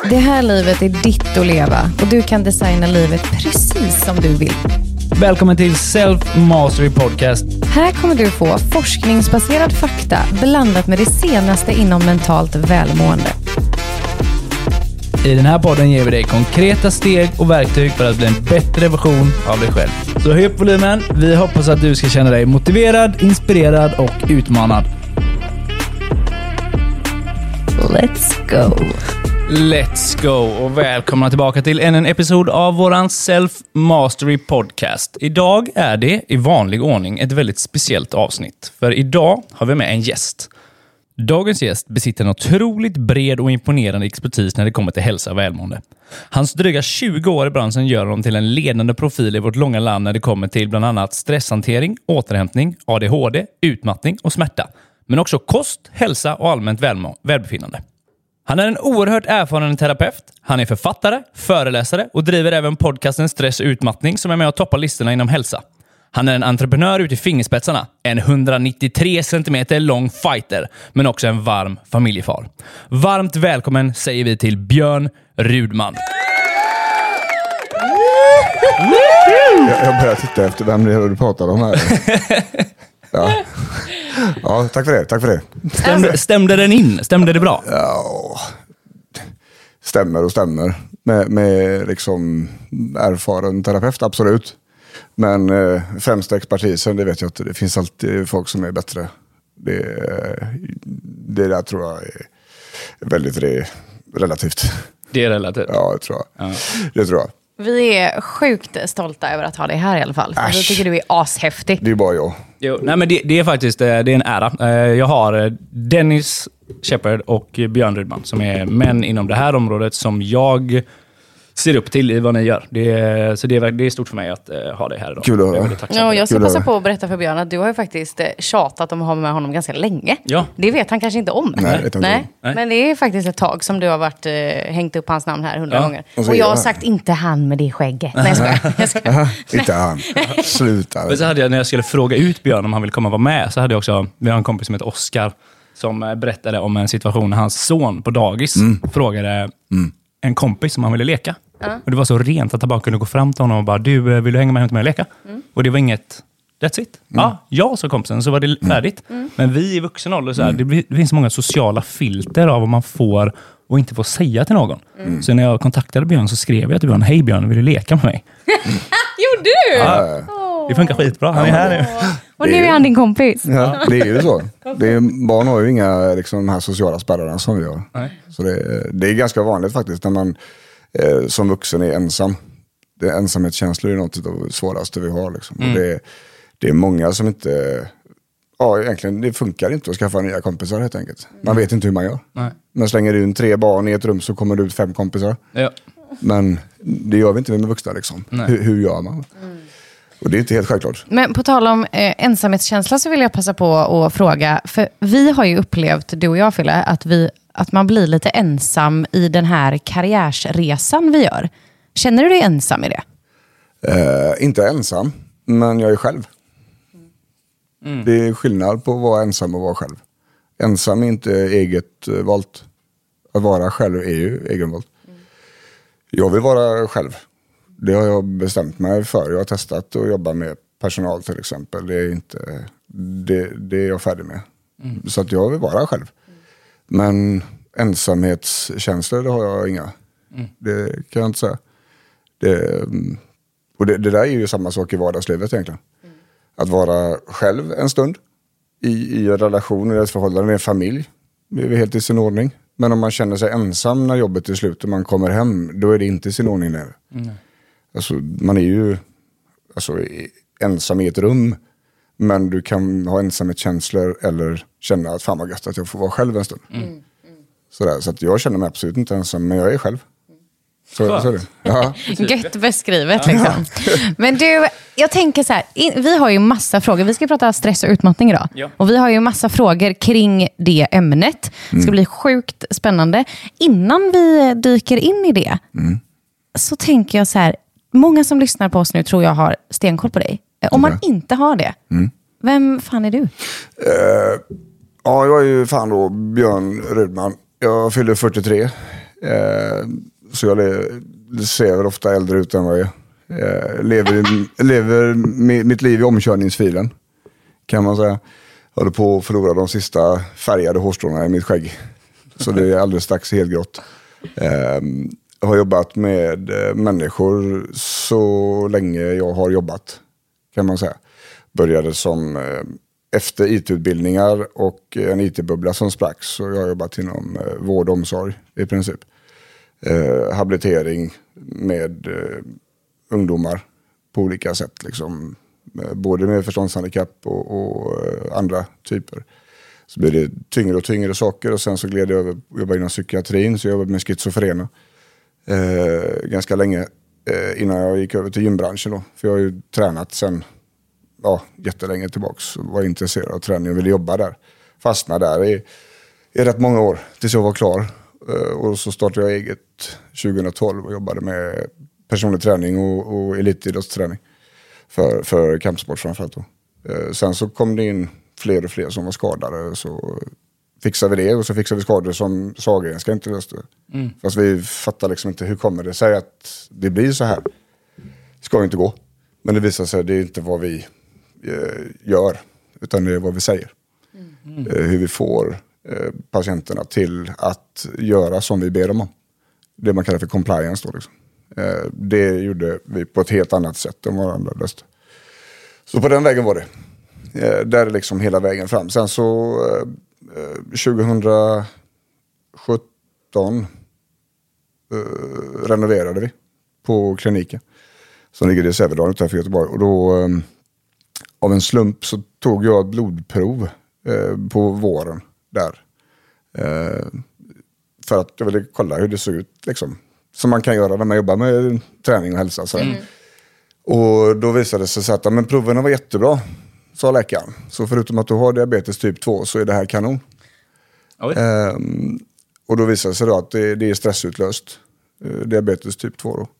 Det här livet är ditt att leva och du kan designa livet precis som du vill. Välkommen till Self Mastery Podcast. Här kommer du få forskningsbaserad fakta blandat med det senaste inom mentalt välmående. I den här podden ger vi dig konkreta steg och verktyg för att bli en bättre version av dig själv. Så höj upp volymen. Vi hoppas att du ska känna dig motiverad, inspirerad och utmanad. Let's go! Let's go och välkomna tillbaka till en episod av våran Self Mastery Podcast. Idag är det i vanlig ordning ett väldigt speciellt avsnitt. För idag har vi med en gäst. Dagens gäst besitter en otroligt bred och imponerande expertis när det kommer till hälsa och välmående. Hans dryga 20 år i branschen gör honom till en ledande profil i vårt långa land när det kommer till bland annat stresshantering, återhämtning, ADHD, utmattning och smärta. Men också kost, hälsa och allmänt välbefinnande. Han är en oerhört erfaren terapeut. Han är författare, föreläsare och driver även podcasten Stress och utmattning som är med och toppar listorna inom hälsa. Han är en entreprenör ut i fingerspetsarna, en 193 cm lång fighter, men också en varm familjefar. Varmt välkommen säger vi till Björn Rudman. Jag börjar titta efter vem det är du pratar om här. Ja, tack för det. Stämde den in? Stämde det bra? Ja, stämmer. Med liksom erfaren terapeut, absolut. Men främsta expertisen, det vet jag inte. Det finns alltid folk som är bättre. Det där tror jag är väldigt relativt. Det är relativt. Ja, det tror jag. Ja. Det tror jag. Vi är sjukt stolta över att ha dig här i alla fall. För vi tycker du är ashäftig. Det är bara jag. Jo, nej, men det är faktiskt det är en ära. Jag har Dennis Shepard och Björn Rudman som är män inom det här området som jag ser upp till i vad ni gör. Det är stort för mig att ha dig här idag. Kul att höra. Ja, jag ska passa på att berätta för Björn att du har ju faktiskt tjatat om att ha med honom ganska länge. Ja. Det vet han kanske inte om. Nej. Men det är faktiskt ett tag som du har varit hängt upp hans namn här 100 gånger. Och jag har sagt inte han med det skägget. Nej, jag skojar. Inte han. Sluta. Men så hade jag, när jag skulle fråga ut Björn om han ville komma och vara med, så hade jag också, vi har en kompis som heter Oskar som berättade om en situation när hans son på dagis frågade en kompis som han ville leka. Och det var så rent att han bara kunde gå fram till honom och bara, du, vill du hänga med hem till mig och leka? Och det var inget, that's it. Ja, så kompisen, så var det färdigt. Men vi i vuxen ålder, så här, det finns många sociala filter av vad man får och inte får säga till någon. Så när jag kontaktade Björn så skrev jag till Björn, hej Björn, vill du leka med mig? Gjorde du? Ja, det funkar skitbra, han är här nu. Och nu är han din kompis. Ja, det är ju så. Barn har ju inga liksom, de här sociala spärrarna som vi har. Nej. Så det är ganska vanligt faktiskt när man som vuxen är ensam. Ensamhetskänslor är något av det svåraste vi har. Liksom. Och det är många som inte... Ja, egentligen, det funkar inte att skaffa nya kompisar helt enkelt. Man vet inte hur man gör. Nej. Men slänger du in 3 barn i ett rum så kommer det ut 5 kompisar. Ja. Men det gör vi inte med vuxna liksom. Hur gör man? Och det är inte helt självklart. Men på tal om ensamhetskänsla så vill jag passa på att fråga. För vi har ju upplevt, du och jag Fille, att man blir lite ensam i den här karriärsresan vi gör. Känner du dig ensam i det? Inte ensam, men jag är själv. Det är skillnad på att vara ensam och vara själv. Ensam är inte eget valt. Att vara själv är ju egenvalt. Jag vill vara själv. Det har jag bestämt mig för. Jag har testat att jobba med personal till exempel. Det är inte det är jag färdig med. Så att jag vill vara själv. Men ensamhetskänslor, det har jag inga. Det kan jag inte säga. Det där är ju samma sak i vardagslivet egentligen. Att vara själv en stund i en relation, i ett förhållande med en familj. Det är helt i sin ordning. Men om man känner sig ensam när jobbet är slut och man kommer hem, då är det inte i sin ordning nu. Alltså, man är ju ensam i ett rum. Men du kan ha ensamhetskänslor eller känna att fan vad gött att jag får vara själv en stund. Så att jag känner mig absolut inte ensam, men jag är själv. Så är det. Ja. Gött beskrivet liksom. Men du, jag tänker så här, vi har ju massa frågor. Vi ska prata stress och utmattning idag. Ja. Och vi har ju massa frågor kring det ämnet. Det ska bli sjukt spännande. Innan vi dyker in i det så tänker jag så här, många som lyssnar på oss nu tror jag har stenkoll på dig. Om man inte har det, vem fan är du? Ja, jag är ju fan då Björn Rudman. Jag fyller 43 Så jag ser väl ofta äldre ut än vad jag lever mitt liv i omkörningsfilen, kan man säga. Jag håller på att förlora de sista färgade hårstråna i mitt skägg. Så det är alldeles strax helt grått. Jag har jobbat med människor så länge jag har jobbat, kan man säga. Började som efter IT-utbildningar och en IT-bubbla som sprack, så jag har jobbat inom vård och omsorg i princip. Habilitering med ungdomar på olika sätt, liksom. Både med förståndshandikapp och andra typer. Så blir det tyngre och tyngre saker, och sen så gled jag över och jobbade inom psykiatrin, så jag jobbade med schizofrena ganska länge innan jag gick över till gymbranschen då. För jag har ju tränat sen jättelänge tillbaks och var intresserad av träning och ville jobba där. Fastnade där i rätt många år tills jag var klar. Och så startade jag eget 2012 och jobbade med personlig träning och elitidrottsträning för kampsport framförallt då. Sen så kom det in fler och fler som var skadade, så fixade vi det, och så fixade vi skador som Sahlgrenska inte löste. Fast vi fattar liksom inte, hur kommer det sig att det blir så här? Det ska ju inte gå. Men det visar sig att det är inte vad vi gör, utan det är vad vi säger. Hur vi får patienterna till att göra som vi ber dem om. Det man kallar för compliance då liksom. Det gjorde vi på ett helt annat sätt än vad andra löste. Så på den vägen var det. Där är liksom hela vägen fram. Sen så 2017 renoverade vi på kliniken som ligger i Sävedalen utanför Göteborg. Och då av en slump så tog jag ett blodprov på våren där. För att jag ville kolla hur det såg ut liksom. Som man kan göra när man jobbar med träning och hälsa. Så. Och då visade det sig att men proverna var jättebra, sa läkaren. Så förutom att du har diabetes typ 2 så är det här kanon. Och då visade det sig då att det är stressutlöst. Diabetes typ 2 då.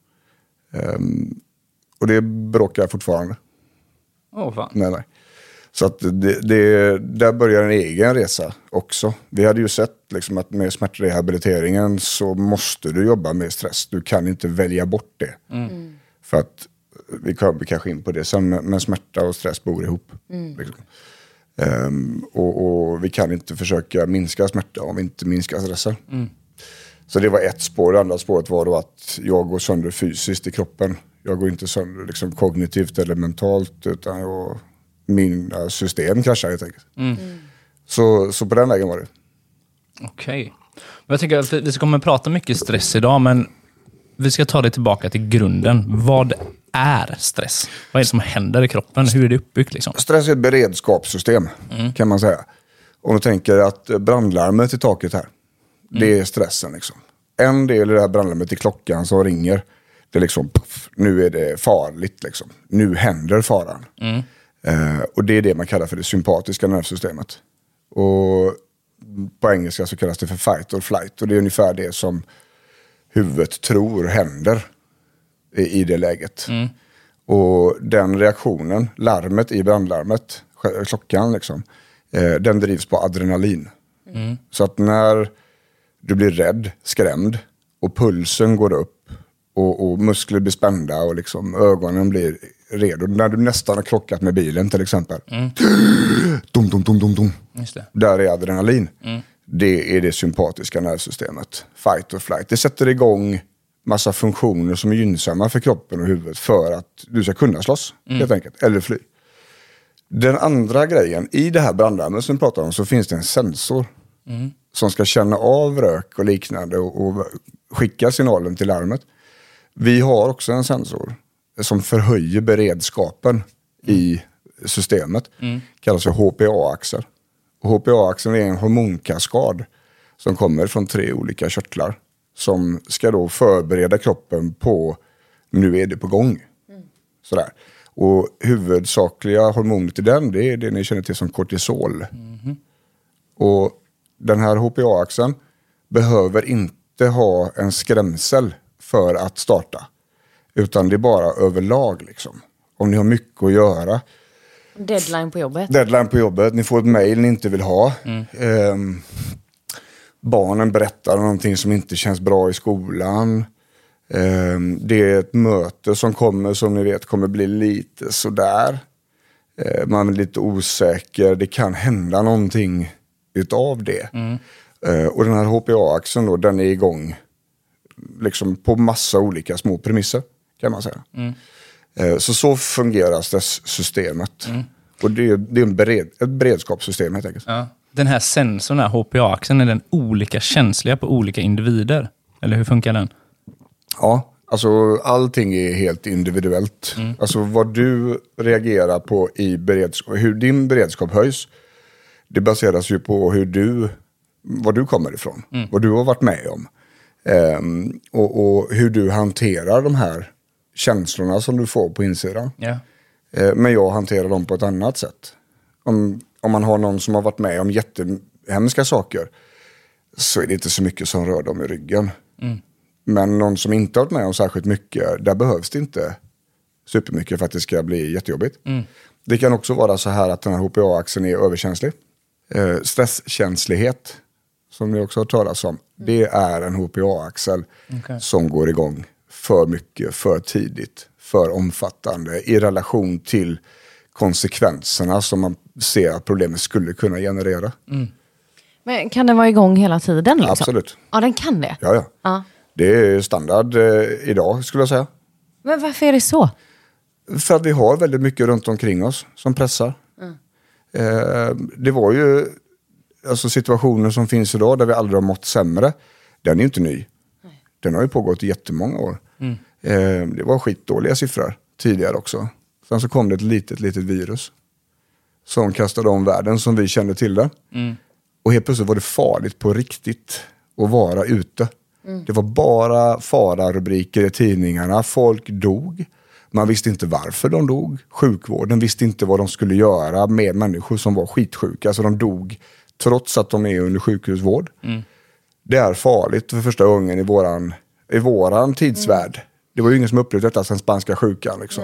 Och det bråkar fortfarande. Fan. Nej. Så att där börjar en egen resa också. Vi hade ju sett liksom att med smärtrehabiliteringen så måste du jobba med stress. Du kan inte välja bort det. För att vi kommer kanske in på det sen, men smärta och stress bor ihop. Liksom. Och vi kan inte försöka minska smärta om vi inte minskar stressen. Så det var ett spår. Det andra spåret var då att jag går sönder fysiskt i kroppen. Jag går inte sönder liksom kognitivt eller mentalt, utan mina system kraschar helt enkelt. Så på den vägen var det. Okej. Men jag tycker att vi kommer att prata mycket stress idag, men vi ska ta det tillbaka till grunden. Vad är stress? Vad är det som händer i kroppen? Hur är det uppbyggt liksom? Stress är ett beredskapssystem, kan man säga. Om du tänker att brandlarmet i taket här, det är stressen liksom. En del i det här brandlarmet är klockan som ringer. Det är liksom, puff, nu är det farligt liksom. Nu händer faran. Och det är det man kallar för det sympatiska nervsystemet. Och på engelska så kallas det för fight or flight. Och det är ungefär det som huvudet tror händer i det läget. Och den reaktionen, larmet i brandlarmet, klockan liksom, den drivs på adrenalin. Så att när du blir rädd, skrämd och pulsen går upp och muskler blir spända och liksom ögonen blir redo. När du nästan har krockat med bilen till exempel. Dum. Just det. Där är adrenalin. Det är det sympatiska nervsystemet. Fight or flight. Det sätter igång massa funktioner som är gynnsamma för kroppen och huvudet för att du ska kunna slåss helt enkelt. Eller fly. Den andra grejen, i det här brandlarmet som vi pratar om, så finns det en sensor som ska känna av rök och liknande och skicka signalen till larmet. Vi har också en sensor som förhöjer beredskapen i systemet. Kallas för HPA-axel. Och HPA-axeln är en hormonkaskad som kommer från 3 olika körtlar som ska då förbereda kroppen på nu är det på gång. Sådär. Och huvudsakliga hormonet i den, det är det ni känner till som kortisol. Och den här HPA-axeln behöver inte ha en skrämsel för att starta. Utan det är bara överlag liksom. Om ni har mycket att göra. Deadline på jobbet. Deadline på jobbet. Ni får ett mejl ni inte vill ha. barnen berättar någonting som inte känns bra i skolan. Det är ett möte som kommer, som ni vet, kommer bli lite sådär. Man är lite osäker. Det kan hända någonting utav det. Och den här HPA-axeln då, den är igång liksom på massa olika små premisser, kan man säga. Så fungerar stresssystemet. Och det är ett beredskapssystem helt enkelt. Ja. Den här sensorn, den här HPA-axeln, är den olika känsliga på olika individer? Eller hur funkar den? Ja, alltså allting är helt individuellt. Alltså vad du reagerar på i beredskap, hur din beredskap höjs, det baseras ju på var du kommer ifrån. Vad du har varit med om. Och hur du hanterar de här känslorna som du får på insidan. Ja. Men jag hanterar dem på ett annat sätt. Om man har någon som har varit med om jättehemska saker, så är det inte så mycket som rör dem i ryggen. Men någon som inte har varit med om särskilt mycket, där behövs det inte supermycket för att det ska bli jättejobbigt. Det kan också vara så här att den här HPA-axeln är överkänslig. Stresskänslighet, som ni också har talat om, det är en HPA-axel som går igång för mycket, för tidigt, för omfattande i relation till konsekvenserna som man ser att problemet skulle kunna generera. Men kan den vara igång hela tiden? Liksom? Absolut. Ja, den kan det? Ja. Det är standard idag, skulle jag säga. Men varför är det så? För att vi har väldigt mycket runt omkring oss som pressar. Det var ju alltså situationer som finns idag där vi aldrig har mått sämre. Den är ju inte ny. Den har ju pågått i jättemånga år. Det var skitdåliga siffror tidigare också. Sen så kom det ett litet virus som kastade om världen som vi kände till det. Och helt plötsligt var det farligt på riktigt att vara ute. Det var bara fara-rubriker i tidningarna. Folk dog. Man visste inte varför de dog. Sjukvården visste inte vad de skulle göra med människor som var skitsjuka. Alltså de dog trots att de är under sjukhusvård. Det är farligt för första gången i våran tidsvärld. Det var ju ingen som upplevde detta sen spanska sjukan. Liksom.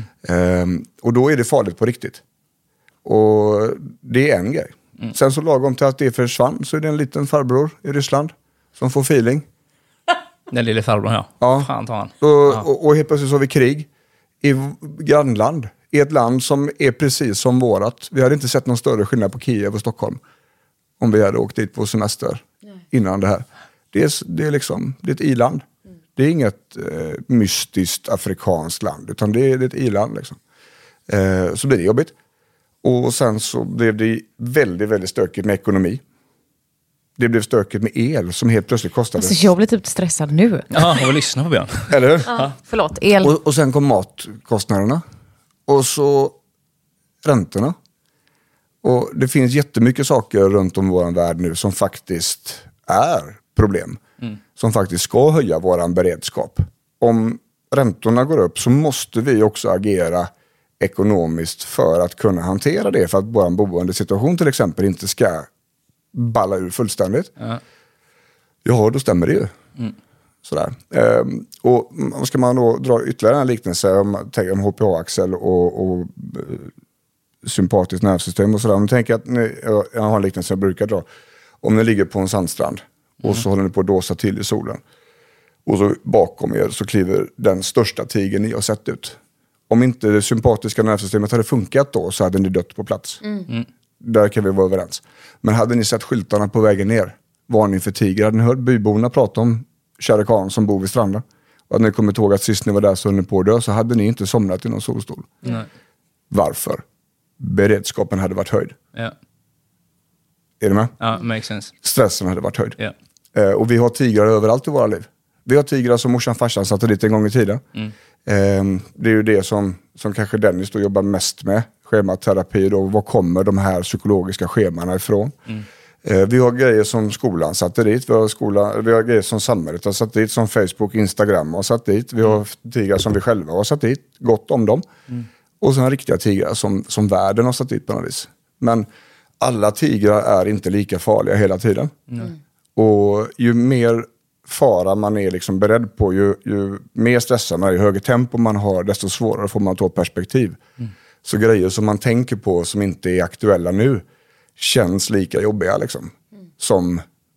Och då är det farligt på riktigt. Och det är en grej. Sen så lagom till att det försvann så är det en liten farbror i Ryssland som får feeling. Den lilla farbrorn, ja. Ja. Fan tar han. Och helt plötsligt så har vi krig i grannland. I ett land som är precis som vårat. Vi hade inte sett någon större skillnad på Kiev och Stockholm om vi hade åkt dit på semester innan det här. Det är ett i-land. Det är inget mystiskt afrikanskt land, utan det är ett i-land. Liksom. Så blir det jobbigt. Och sen så blev det väldigt, väldigt stökigt med ekonomi. Det blev stökigt med el som helt plötsligt kostade... Alltså jag blir typ stressad nu. Ja, jag lyssnar på Björn. Eller hur? Ja, förlåt, el. Och sen kom matkostnaderna. Och så räntorna. Och det finns jättemycket saker runt om vår värld nu som faktiskt är problem. Som faktiskt ska höja våran beredskap. Om räntorna går upp så måste vi också agera ekonomiskt för att kunna hantera det. För att vår boendesituation till exempel inte ska balla ur fullständigt. Ja, då stämmer det ju. Sådär. Och ska man då dra ytterligare en liknelse om HPA-axel och sympatiskt nervsystem och sådär. Om ni tänker att jag har en liknelse jag brukar dra. Om ni ligger på en sandstrand och så håller ni på att dåsa till i solen. Och så bakom er så kliver den största tigern ni har sett ut. Om inte det sympatiska nervsystemet hade funkat då så hade ni dött på plats. Där kan vi vara överens. Men hade ni sett skyltarna på vägen ner, varning för tiger, hade ni hört byborna prata om Shere Khan som bor vid stranden. Och att ni kommer ihåg att sist ni var där så höll ni på att dö, så hade ni inte somnat i någon solstol. Varför? Beredskapen hade varit höjd. Ja. Är du med? Ja, makes sense. Stressen hade varit höjd. Ja. Och vi har tigrar överallt i våra liv. Vi har tigrar som morsan farsan satte dit en gång i tiden. Det är ju det som kanske Dennis då jobbar mest med. Schematerapi då. Var kommer de här psykologiska schemana ifrån? Vi har grejer som skolan satte dit. Vi har grejer som samhället har satt dit. Som Facebook, Instagram har satt dit. Vi har tigrar som vi själva har satt dit. Gott om dem. Och sen riktiga tigrar som världen har satt dit på något vis. Men alla tigrar är inte lika farliga hela tiden. Och ju mer fara man är liksom beredd på, ju mer stressad man är, ju högre tempo man har, desto svårare får man ta perspektiv. Så grejer som man tänker på som inte är aktuella nu känns lika jobbiga liksom, som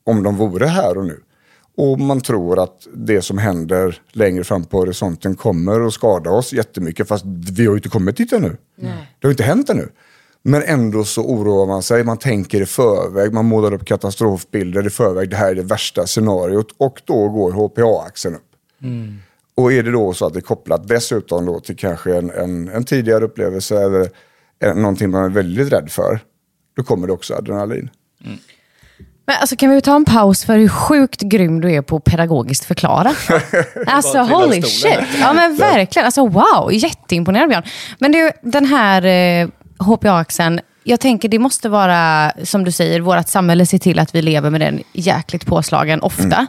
om de vore här och nu. Och man tror att det som händer längre fram på horisonten kommer att skada oss jättemycket, fast vi har ju inte kommit dit ännu. Det har inte hänt ännu. Men ändå så oroar man sig, man tänker i förväg, man målar upp katastrofbilder i förväg, det här är det värsta scenariot, och då går HPA-axeln upp. Och är det då så att det är kopplat dessutom då till kanske en tidigare upplevelse eller någonting man är väldigt rädd för, då kommer det också adrenalin. Men alltså, kan vi ta en paus för hur sjukt grym du är på pedagogiskt förklara? Alltså holy shit. Ja men verkligen. Alltså wow, jätteimponerad Björn. Men du, den här HPA-axeln, jag tänker det måste vara, som du säger, vårt samhälle ser till att vi lever med den jäkligt påslagen ofta.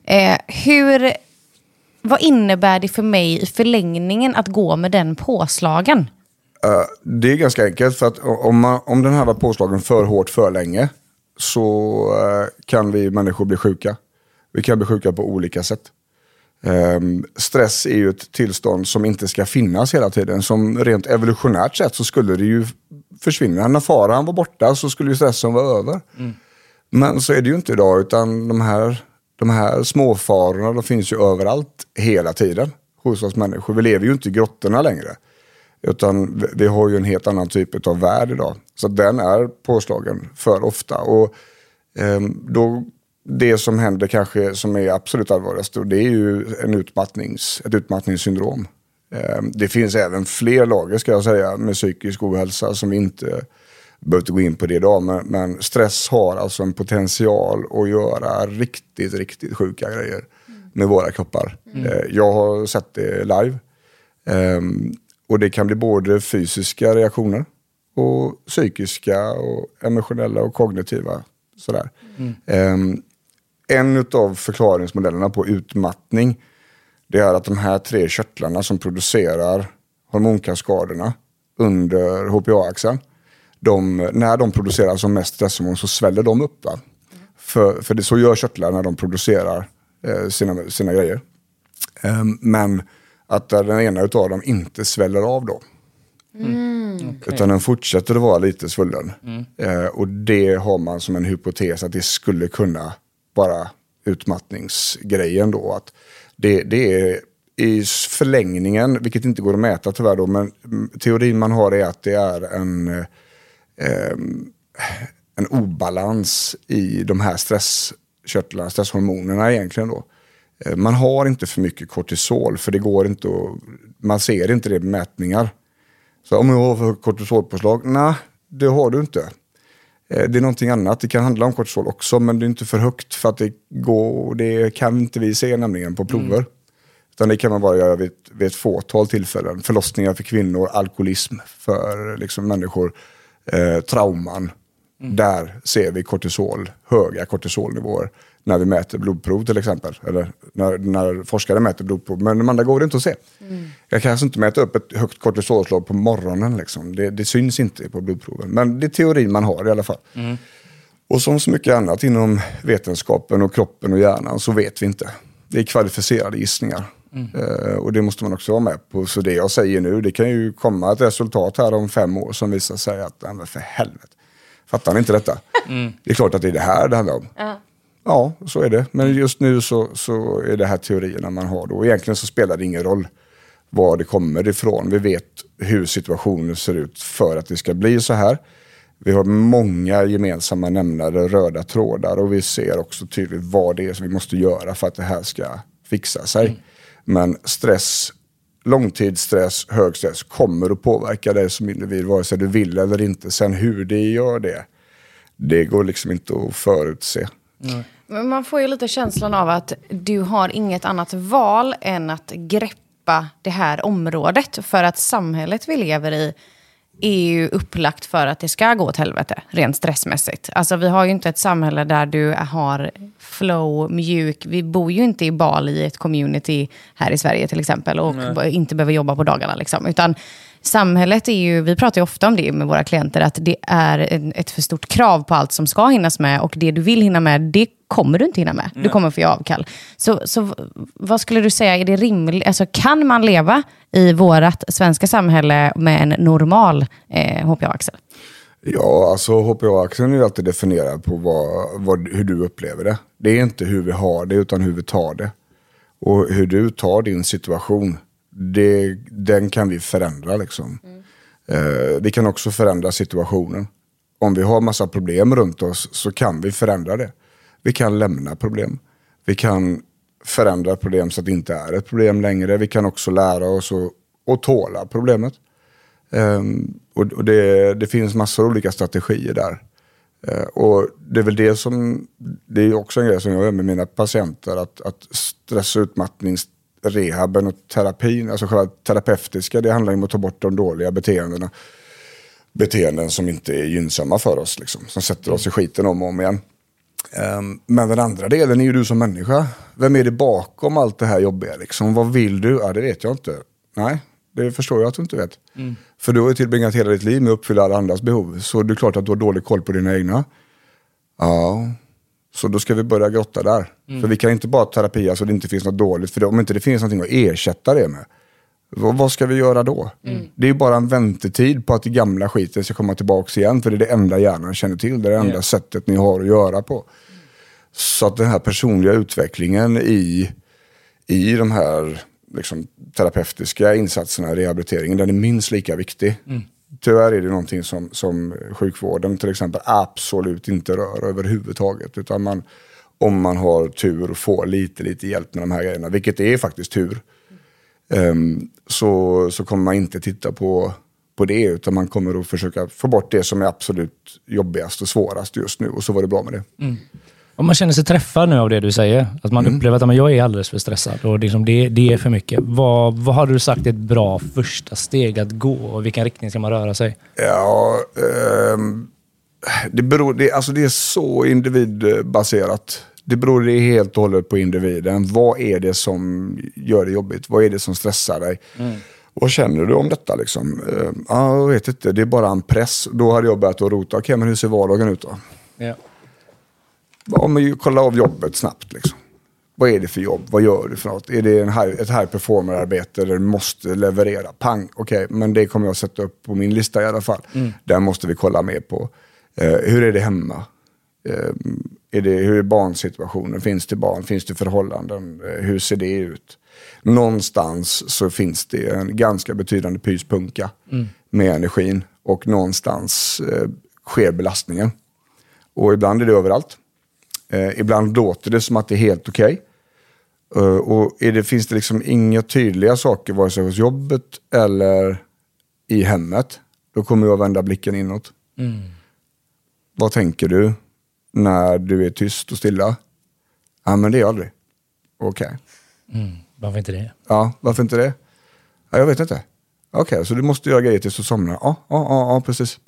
Vad innebär det för mig i förlängningen att gå med den påslagen? Det är ganska enkelt, för att om den här var påslagen för hårt för länge, så kan vi människor bli sjuka. Vi kan bli sjuka på olika sätt. Stress är ju ett tillstånd som inte ska finnas hela tiden. Som rent evolutionärt sett så skulle det ju försvinna. När faran var borta så skulle ju stressen vara över. Men så är det ju inte idag, utan de här småfarorna, de finns ju överallt hela tiden hos oss människor. Vi lever ju inte i grottorna längre. Utan vi har ju en helt annan typ av värld idag. Så den är påslagen för ofta. Och då det som händer kanske som är absolut allvarligast, det är ju ett utmattningssyndrom. Det finns även fler lager, ska jag säga, med psykisk ohälsa som vi inte behöver gå in på det idag. Men stress har alltså en potential att göra riktigt, riktigt sjuka grejer med våra kroppar. Jag har sett det live. Och det kan bli både fysiska reaktioner och psykiska och emotionella och kognitiva. Sådär. En av förklaringsmodellerna på utmattning, det är att de här 3 körtlarna som producerar hormonkaskaderna under HPA-axeln, när de producerar som mest stresshormon så sväller de upp. Va? För det så gör körtlar när de producerar sina grejer. Men att den ena utav dem inte sväller av då. Utan den fortsätter att vara lite svullen. Och det har man som en hypotes att det skulle kunna vara utmattningsgrejen då. Att det är i förlängningen, vilket inte går att mäta tyvärr då, men teorin man har är att det är en obalans i de här stresskörtlarna, stresshormonerna egentligen då. Man har inte för mycket kortisol, för det går inte man ser inte det i mätningar. Så om jag har för kortisolpåslag, nej, det har du inte. Det är någonting annat. Det kan handla om kortisol också, men det är inte för högt för att det kan inte vi se nämligen på prover. Utan det kan man bara göra vid ett fåtal tillfällen. Förlossningar för kvinnor, alkoholism för liksom människor, trauman. Där ser vi höga kortisolnivåer när vi mäter blodprov till exempel. Eller när forskare mäter blodprov. Men de andra går det inte att se. Jag kan alltså inte mäta upp ett högt kortisolslag på morgonen. Liksom. Det syns inte på blodproven. Men det är teorin man har i alla fall. Och som så mycket annat inom vetenskapen och kroppen och hjärnan så vet vi inte. Det är kvalificerade gissningar. Och det måste man också vara med på. Så det jag säger nu, det kan ju komma ett resultat här om 5 år som visar sig att, men för helvete. Fattar ni inte detta? Det är klart att det är det här det handlar om. Ja, så är det. Men just nu så är det här teorierna man har då. Och egentligen så spelar det ingen roll var det kommer ifrån. Vi vet hur situationen ser ut för att det ska bli så här. Vi har många gemensamma nämnare, röda trådar. Och vi ser också tydligt vad det är som vi måste göra för att det här ska fixa sig. Men stress, långtidsstress, hög stress kommer att påverka dig som individ, vare sig du vill eller inte. Sen hur det gör det går liksom inte att förutse. Men man får ju lite känslan av att du har inget annat val än att greppa det här området. För att samhället vi lever i är ju upplagt för att det ska gå åt helvete, rent stressmässigt. Alltså vi har ju inte ett samhälle där du har flow, mjuk. Vi bor ju inte i Bali i ett community här i Sverige till exempel och inte behöver jobba på dagarna liksom. Utan samhället är ju, vi pratar ju ofta om det med våra klienter, att det är ett för stort krav på allt som ska hinnas med, och det du vill hinna med, det kommer du inte hinna med. Du kommer få avkall. Så vad skulle du säga, är det rimligt, alltså kan man leva i vårat svenska samhälle med en normal HPA-axel? Ja, alltså HPA-axeln är ju alltid definierad på hur du upplever det. Det är inte hur vi har det utan hur vi tar det. Och hur du tar din situation, den kan vi förändra liksom. Vi kan också förändra situationen. Om vi har massa problem runt oss så kan vi förändra det. Vi kan lämna problem. Vi kan förändra problem så att det inte är ett problem längre. Vi kan också lära oss att tåla problemet. Och det finns massor av olika strategier där. Och det är väl det är också en grej som jag gör med mina patienter, att stress- och utmattningsrehaben och terapin, alltså själva terapeutiska, det handlar om att ta bort de dåliga beteenden som inte är gynnsamma för oss liksom, som sätter oss i skiten om och om igen. Men den andra delen är ju du som människa. Vem är det bakom allt det här jobbiga liksom? Vad vill du? Ja, det vet jag inte. Nej, det förstår jag att du inte vet. För du har ju tillbringat hela ditt liv med att uppfylla alla andras behov. Så det är klart att du har dålig koll på dina egna. Ja, så då ska vi börja grotta där. För vi kan inte bara terapia så det inte finns något dåligt. För om inte det finns någonting att ersätta det med, vad ska vi göra då? Det är ju bara en väntetid på att det gamla skiten ska komma tillbaka igen. För det är det enda hjärnan känner till. Det är det enda sättet ni har att göra på. Så att den här personliga utvecklingen i de här liksom, terapeutiska insatserna i rehabiliteringen, den är minst lika viktig. Tyvärr är det någonting som sjukvården till exempel absolut inte rör överhuvudtaget. Utan om man har tur och får lite hjälp med de här grejerna, vilket är faktiskt tur, så kommer man inte titta på det, utan man kommer att försöka få bort det som är absolut jobbigast och svårast just nu, och så var det bra med det. Om man känner sig träffad nu av det du säger, att man upplever att jag är alldeles för stressad och liksom det är för mycket. Vad har du sagt är ett bra första steg att gå, och vilken riktning ska man röra sig? Ja, det är så individbaserat. Det beror helt och hållet på individen. Vad är det som gör det jobbigt? Vad är det som stressar dig? Vad känner du om detta liksom? Jag vet inte, det är bara en press. Då hade jag börjat att rota. Okej, men hur ser vardagen ut då? Ja. Om vi kollar av jobbet snabbt liksom. Vad är det för jobb? Vad gör du för något? Är det ett high performer-arbete där du måste leverera? Pang, okej, men det kommer jag sätta upp på min lista i alla fall. Där måste vi kolla mer på. Hur är det hemma? Hur är barnsituationen? Finns det barn? Finns det förhållanden? Hur ser det ut? Någonstans så finns det en ganska betydande pyspunka med energin. Och någonstans sker belastningen. Och ibland är det överallt. Ibland låter det som att det är helt okej. Och finns det liksom inga tydliga saker vare sig hos jobbet eller i hemmet, då kommer jag vända blicken inåt. Vad tänker du när du är tyst och stilla? Ja, men det är aldrig. Okej. Varför inte det? Ja, varför inte det? Ja, jag vet inte. Okej, så du måste göra grejer tills du somnar. Ja, precis.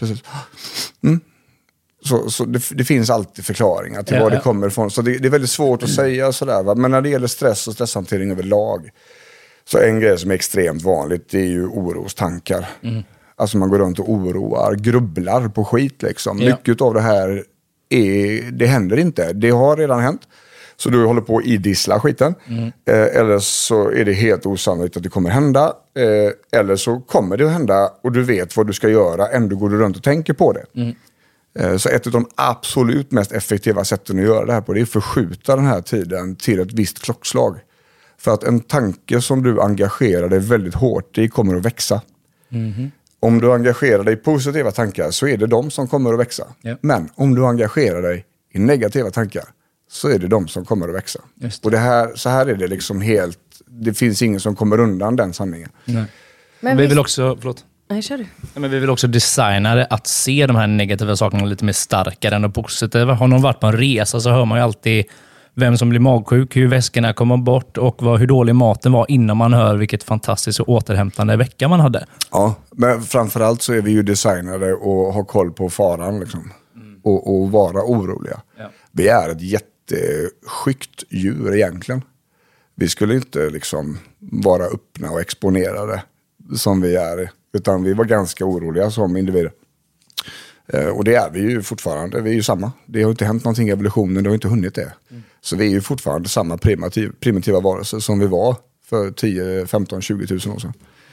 Så det finns alltid förklaringar till var det kommer ifrån. Så det är väldigt svårt att säga sådär. Va? Men när det gäller stress och stresshantering överlag, så en grej som är extremt vanligt, det är ju orostankar. Alltså man går runt och oroar, grubblar på skit liksom. Mycket av det här det händer inte. Det har redan hänt. Så du håller på att idissla skiten. Eller så är det helt osannolikt att det kommer hända. Eller så kommer det att hända och du vet vad du ska göra. Ändå går du runt och tänker på det. Så ett av de absolut mest effektiva sätten att göra det här på, det är att förskjuta den här tiden till ett visst klockslag. För att en tanke som du engagerar dig väldigt hårt i kommer att växa. Om du engagerar dig i positiva tankar så är det de som kommer att växa. Men om du engagerar dig i negativa tankar så är det de som kommer att växa. Och så här är det liksom helt, det finns ingen som kommer undan den sanningen. Nej. Men vi vill också, Nej, kör du. Men vi vill också designa det att se de här negativa sakerna lite mer starkare än de positiva. Har någon varit på en resa så hör man ju alltid vem som blir magsjuk, hur väskorna kommer bort och hur dålig maten var innan man hör vilket fantastiskt och återhämtande vecka man hade. Ja, men framförallt så är vi ju designade och har koll på faran liksom. Och vara oroliga. Vi är ett jätteskyggt djur egentligen. Vi skulle inte liksom vara öppna och exponerade som vi är, utan vi var ganska oroliga som individer. Och det är vi ju fortfarande, vi är ju samma. Det har inte hänt någonting i evolutionen, det har inte hunnit det. Så vi är ju fortfarande samma primitiva varelser som vi var för 10, 15, 20 000 år sedan.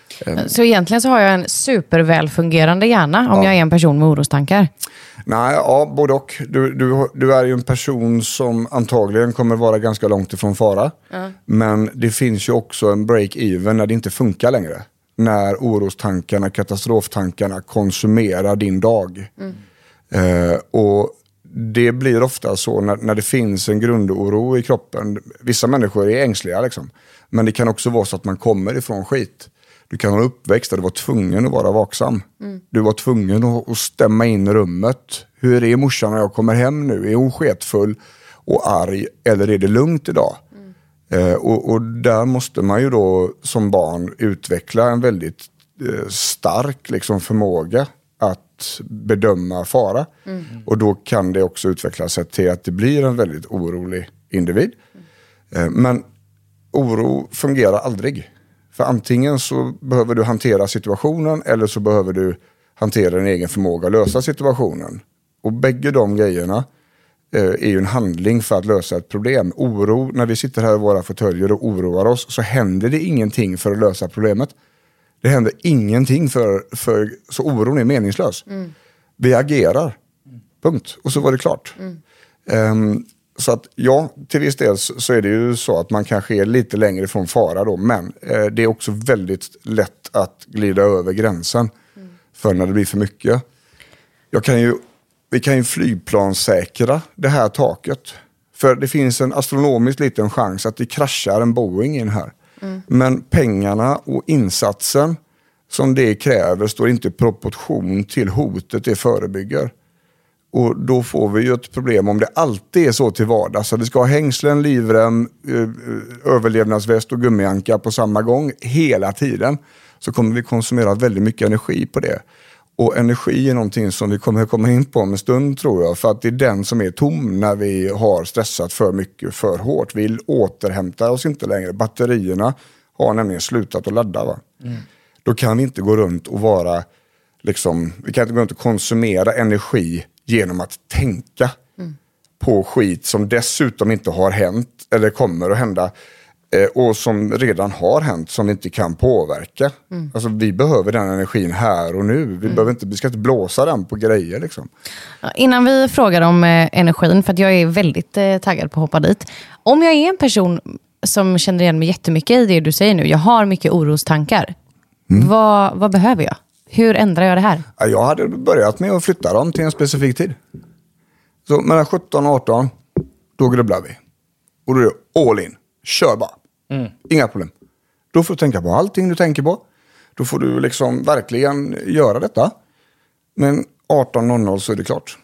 Så egentligen så har jag en supervälfungerande hjärna om jag är en person med orostankar? Nej, ja, både och. Du är ju en person som antagligen kommer vara ganska långt ifrån fara. Men det finns ju också en break-even när det inte funkar längre. När orostankarna, katastroftankarna konsumerar din dag. Och det blir ofta så när det finns en grundoro i kroppen. Vissa människor är ängsliga liksom. Men det kan också vara så att man kommer ifrån skit. Du kan ha uppväxt där du var tvungen att vara vaksam. Du var tvungen att stämma in i rummet. Hur är morsan när jag kommer hem nu? Är hon sketfull och arg? Eller är det lugnt idag? Och där måste man ju då som barn utveckla en väldigt stark liksom, förmåga att bedöma fara. Och då kan det också utveckla sig till att det blir en väldigt orolig individ. Men oro fungerar aldrig. För antingen så behöver du hantera situationen eller så behöver du hantera din egen förmåga att lösa situationen. Och bägge de grejerna är ju en handling för att lösa ett problem. Oro, när vi sitter här i våra fåtöljer och oroar oss så händer det ingenting för att lösa problemet. Det händer ingenting för så oron är meningslös. Vi agerar. Punkt. Och så var det klart. Så att ja, till viss del så är det ju så att man kanske är lite längre från fara då. Men det är också väldigt lätt att glida över gränsen. För när det blir för mycket. Vi kan ju flygplanssäkra det här taket. För det finns en astronomisk liten chans att det kraschar en Boeing in här. Men pengarna och insatsen som det kräver står inte i proportion till hotet det förebygger. Och då får vi ju ett problem om det alltid är så till vardags. Så det ska ha hängslen, livrem, överlevnadsväst och gummianka på samma gång hela tiden. Så kommer vi konsumera väldigt mycket energi på det. Och energi är någonting som vi kommer komma in på om en stund tror jag. För att det är den som är tom när vi har stressat för mycket, för hårt. Vi återhämtar oss inte längre. Batterierna har nämligen slutat att ladda. Va? Då kan vi inte gå runt och vara liksom, vi kan inte gå runt och konsumera energi genom att tänka på skit som dessutom inte har hänt eller kommer att hända och som redan har hänt som vi inte kan påverka. Alltså vi behöver den energin här och nu. Vi ska inte blåsa den på grejer liksom. Innan vi frågar om energin, för att jag är väldigt taggad på att hoppa dit. Om jag är en person som känner igen mig jättemycket i det du säger nu, jag har mycket orostankar. Vad behöver jag? Hur ändrar jag det här? Jag hade börjat med att flytta dem till en specifik tid. Så mellan 17 och 18, då grubblar vi. Och då är det all in. Kör bara. Inga problem. Då får du tänka på allting du tänker på. Då får du liksom verkligen göra detta. Men 18.00 så är det klart.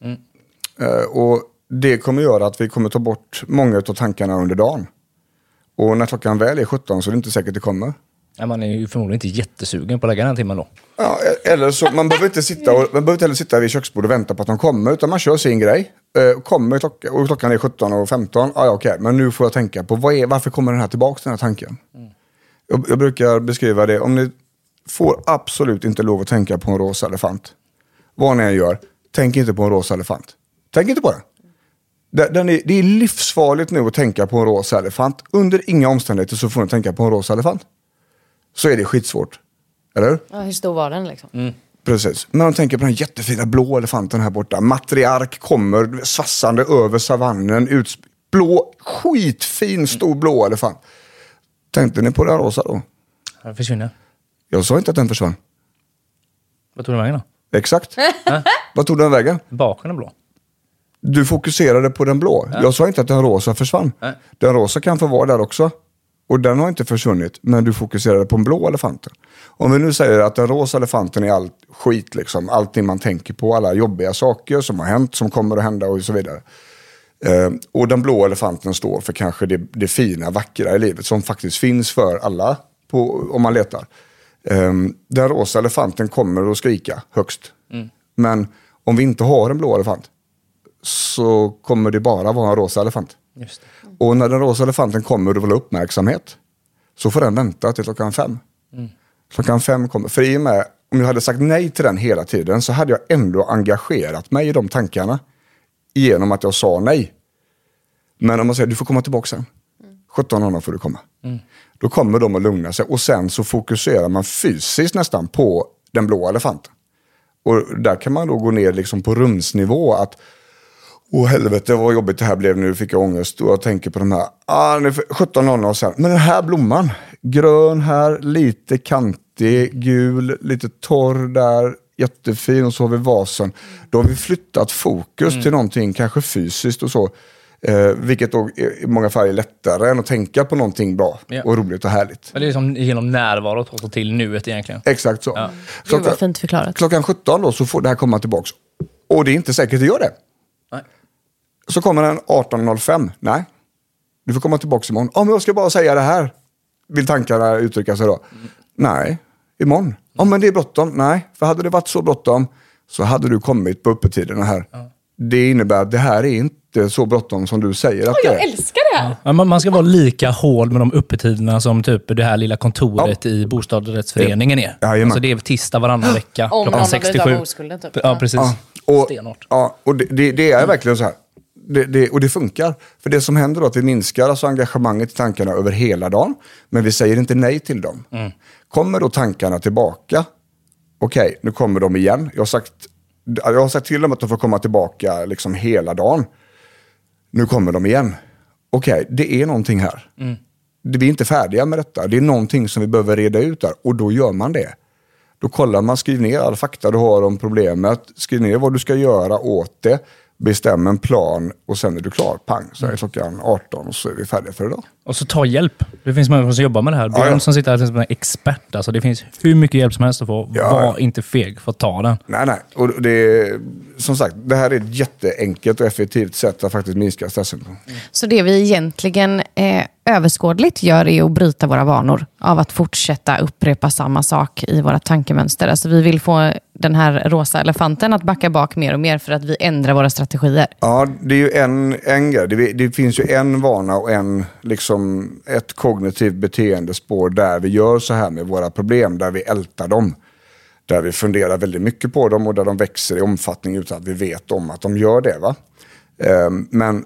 Och det kommer göra att vi kommer ta bort många av tankarna under dagen. Och när klockan väl är 17 så är det inte säkert det kommer. Ja, man är ju förmodligen inte jättesugen på att lägga den timmen då. Ja, eller så man behöver inte heller sitta vid köksbordet och vänta på att de kommer, utan man kör sin grej. Kommer och klockan är 17:15. Ja, okej. Men nu får jag tänka på varför kommer den här tillbaka, den här tanken? Jag brukar beskriva det. Om ni får absolut inte lov att tänka på en rosa elefant. Vad ni än gör, tänk inte på en rosa elefant. Tänk inte på den. Det är livsfarligt nu att tänka på en rosa elefant. Under inga omständigheter så får ni tänka på en rosa elefant. Så är det skitsvårt. Eller? Ja, hur stor var den liksom? Precis. Men om tänker på den jättefina blå elefanten här borta. Matriark kommer svassande över savannen. Blå, skitfin stor blå elefant. Tänkte ni på den rosa då? Den försvinner. Jag sa inte att den försvann. Vad tog den vägen då? Exakt. Vad tog den vägen? Bakom den blå. Du fokuserade på den blå. Ja. Jag sa inte att den rosa försvann. Nej. Den rosa kan få vara där också. Och den har inte försvunnit. Men du fokuserade på en blå elefanten. Om vi nu säger att den rosa elefanten är allt skit. Liksom, allting man tänker på. Alla jobbiga saker som har hänt. Som kommer att hända och så vidare. Och den blå elefanten står för kanske det fina, vackra i livet. Som faktiskt finns för alla. Om man letar. Den rosa elefanten kommer att skrika högst. Men om vi inte har en blå elefant. Så kommer det bara vara en rosa elefant. Just det. Och när den rosa elefanten kommer och vill ha uppmärksamhet. Så får den vänta till klockan 5. Klockan 5 kommer. För i och med, om jag hade sagt nej till den hela tiden. Så hade jag ändå engagerat mig i de tankarna. Genom att jag sa nej. Men om man säger, du får komma tillbaka sen. 17.00 får du komma. Då kommer de att lugna sig och sen så fokuserar man fysiskt nästan på den blå elefanten. Och där kan man då gå ner liksom på rumsnivå att helvete vad jobbigt det här blev nu, fick jag ångest och jag tänker på de här 17.00 sen. Men den här blomman, grön här, lite kantig, gul, lite torr där, jättefin, och så har vi vasen. Då har vi flyttat fokus till någonting kanske fysiskt och så. Vilket då i många fall är lättare än att tänka på någonting bra och roligt och härligt. Men det är som genom närvaro och ta till nuet egentligen. Exakt så. Ja. Det var fint förklarat. Klockan 17 då så får det här komma tillbaka. Och det är inte säkert att det gör det. Nej. Så kommer den 18.05. Nej. Du får komma tillbaka imorgon. Men jag ska bara säga det här. Vill tankarna uttrycka sig då? Nej, imorgon. Men det är bråttom. Nej, för hade det varit så bråttom så hade du kommit på öppettiderna här. Det innebär att det här är inte så bråttom som du säger att det är. Jag älskar det här! Ja, man ska vara lika hård med de öppettiderna som typ det här lilla kontoret i bostadsrättsföreningen är. Alltså det är tisdag varannan vecka klockan 67. Oskulden, typ. Ja, precis. Stenhårt. Och det är verkligen så här. Och det funkar. För det som händer då är att vi minskar alltså engagemanget i tankarna över hela dagen. Men vi säger inte nej till dem. Kommer då tankarna tillbaka? Okej, nu kommer de igen. Jag har sagt till dem att de får komma tillbaka liksom hela dagen. Nu kommer de igen. Okej, det är någonting här. Vi är inte färdiga med detta. Det är någonting som vi behöver reda ut där. Och då gör man det. Då kollar man, skriv ner all fakta du har om problemet. Skriv ner vad du ska göra åt det. Bestäm en plan och sen är du klar. Pang, så är klockan 18 och så är vi färdiga för idag. Och så ta hjälp. Det finns människor som jobbar med det här. Björn som sitter här som en expert. Alltså det finns hur mycket hjälp som helst att få. Var inte feg för att ta den. Nej. Och det som sagt, det här är ett jätteenkelt och effektivt sätt att faktiskt minska stressen. Så det vi egentligen överskådligt gör är att bryta våra vanor av att fortsätta upprepa samma sak i våra tankemönster. Alltså vi vill få den här rosa elefanten att backa bak mer och mer för att vi ändrar våra strategier. Ja, det är ju en grej. Det finns ju en vana och ett kognitivt beteendespår där vi gör så här med våra problem, där vi ältar dem. Där vi funderar väldigt mycket på dem och där de växer i omfattning utan att vi vet om att de gör det. Va? Men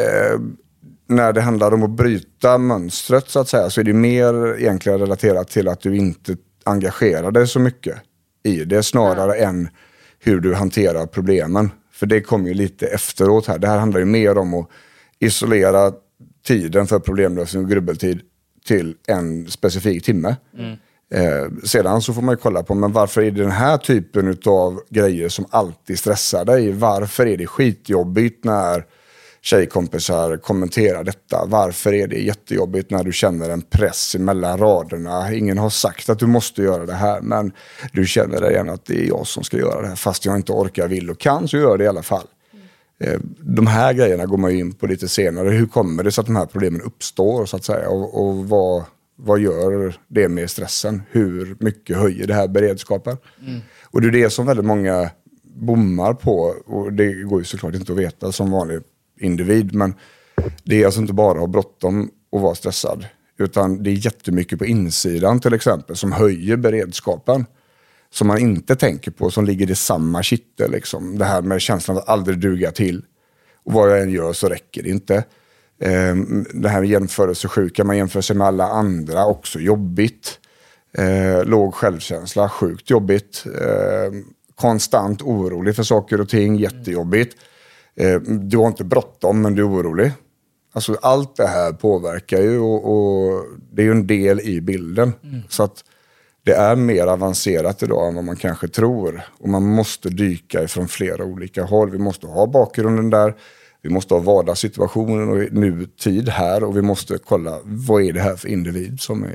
när det handlar om att bryta mönstret så att säga, så är det mer egentligen relaterat till att du inte engagerar dig så mycket i det snarare än hur du hanterar problemen. För det kommer ju lite efteråt här. Det här handlar ju mer om att isolera tiden för problemlösning och grubbeltid till en specifik timme. Sedan så får man ju kolla på, men varför är det den här typen av grejer som alltid stressar dig? Varför är det skitjobbigt när tjejkompisar kommenterar detta? Varför är det jättejobbigt när du känner en press mellan raderna? Ingen har sagt att du måste göra det här, men du känner dig igen att det är jag som ska göra det här. Fast jag inte orkar, vill och kan, så gör jag det i alla fall. De här grejerna går man ju in på lite senare. Hur kommer det så att de här problemen uppstår så att säga? Och vad gör det med stressen? Hur mycket höjer det här beredskapen? Och det är det som väldigt många bommar på. Och det går ju såklart inte att veta som vanlig individ. Men det är alltså inte bara att ha bråttom och vara stressad. Utan det är jättemycket på insidan till exempel som höjer beredskapen. Som man inte tänker på, som ligger i samma kittel. Liksom. Det här med känslan att aldrig duga till. Och vad jag än gör så räcker det inte. Det här med jämförelsesjuka, man jämför sig med alla andra, också jobbigt. Låg självkänsla, sjukt jobbigt. Konstant orolig för saker och ting, jättejobbigt. Du har inte bråttom, men du är orolig. Alltså allt det här påverkar ju och det är ju en del i bilden. Så att det är mer avancerat idag än vad man kanske tror. Och man måste dyka ifrån flera olika håll. Vi måste ha bakgrunden där. Vi måste ha vardagssituationen och nutid här. Och vi måste kolla, vad är det här för individ som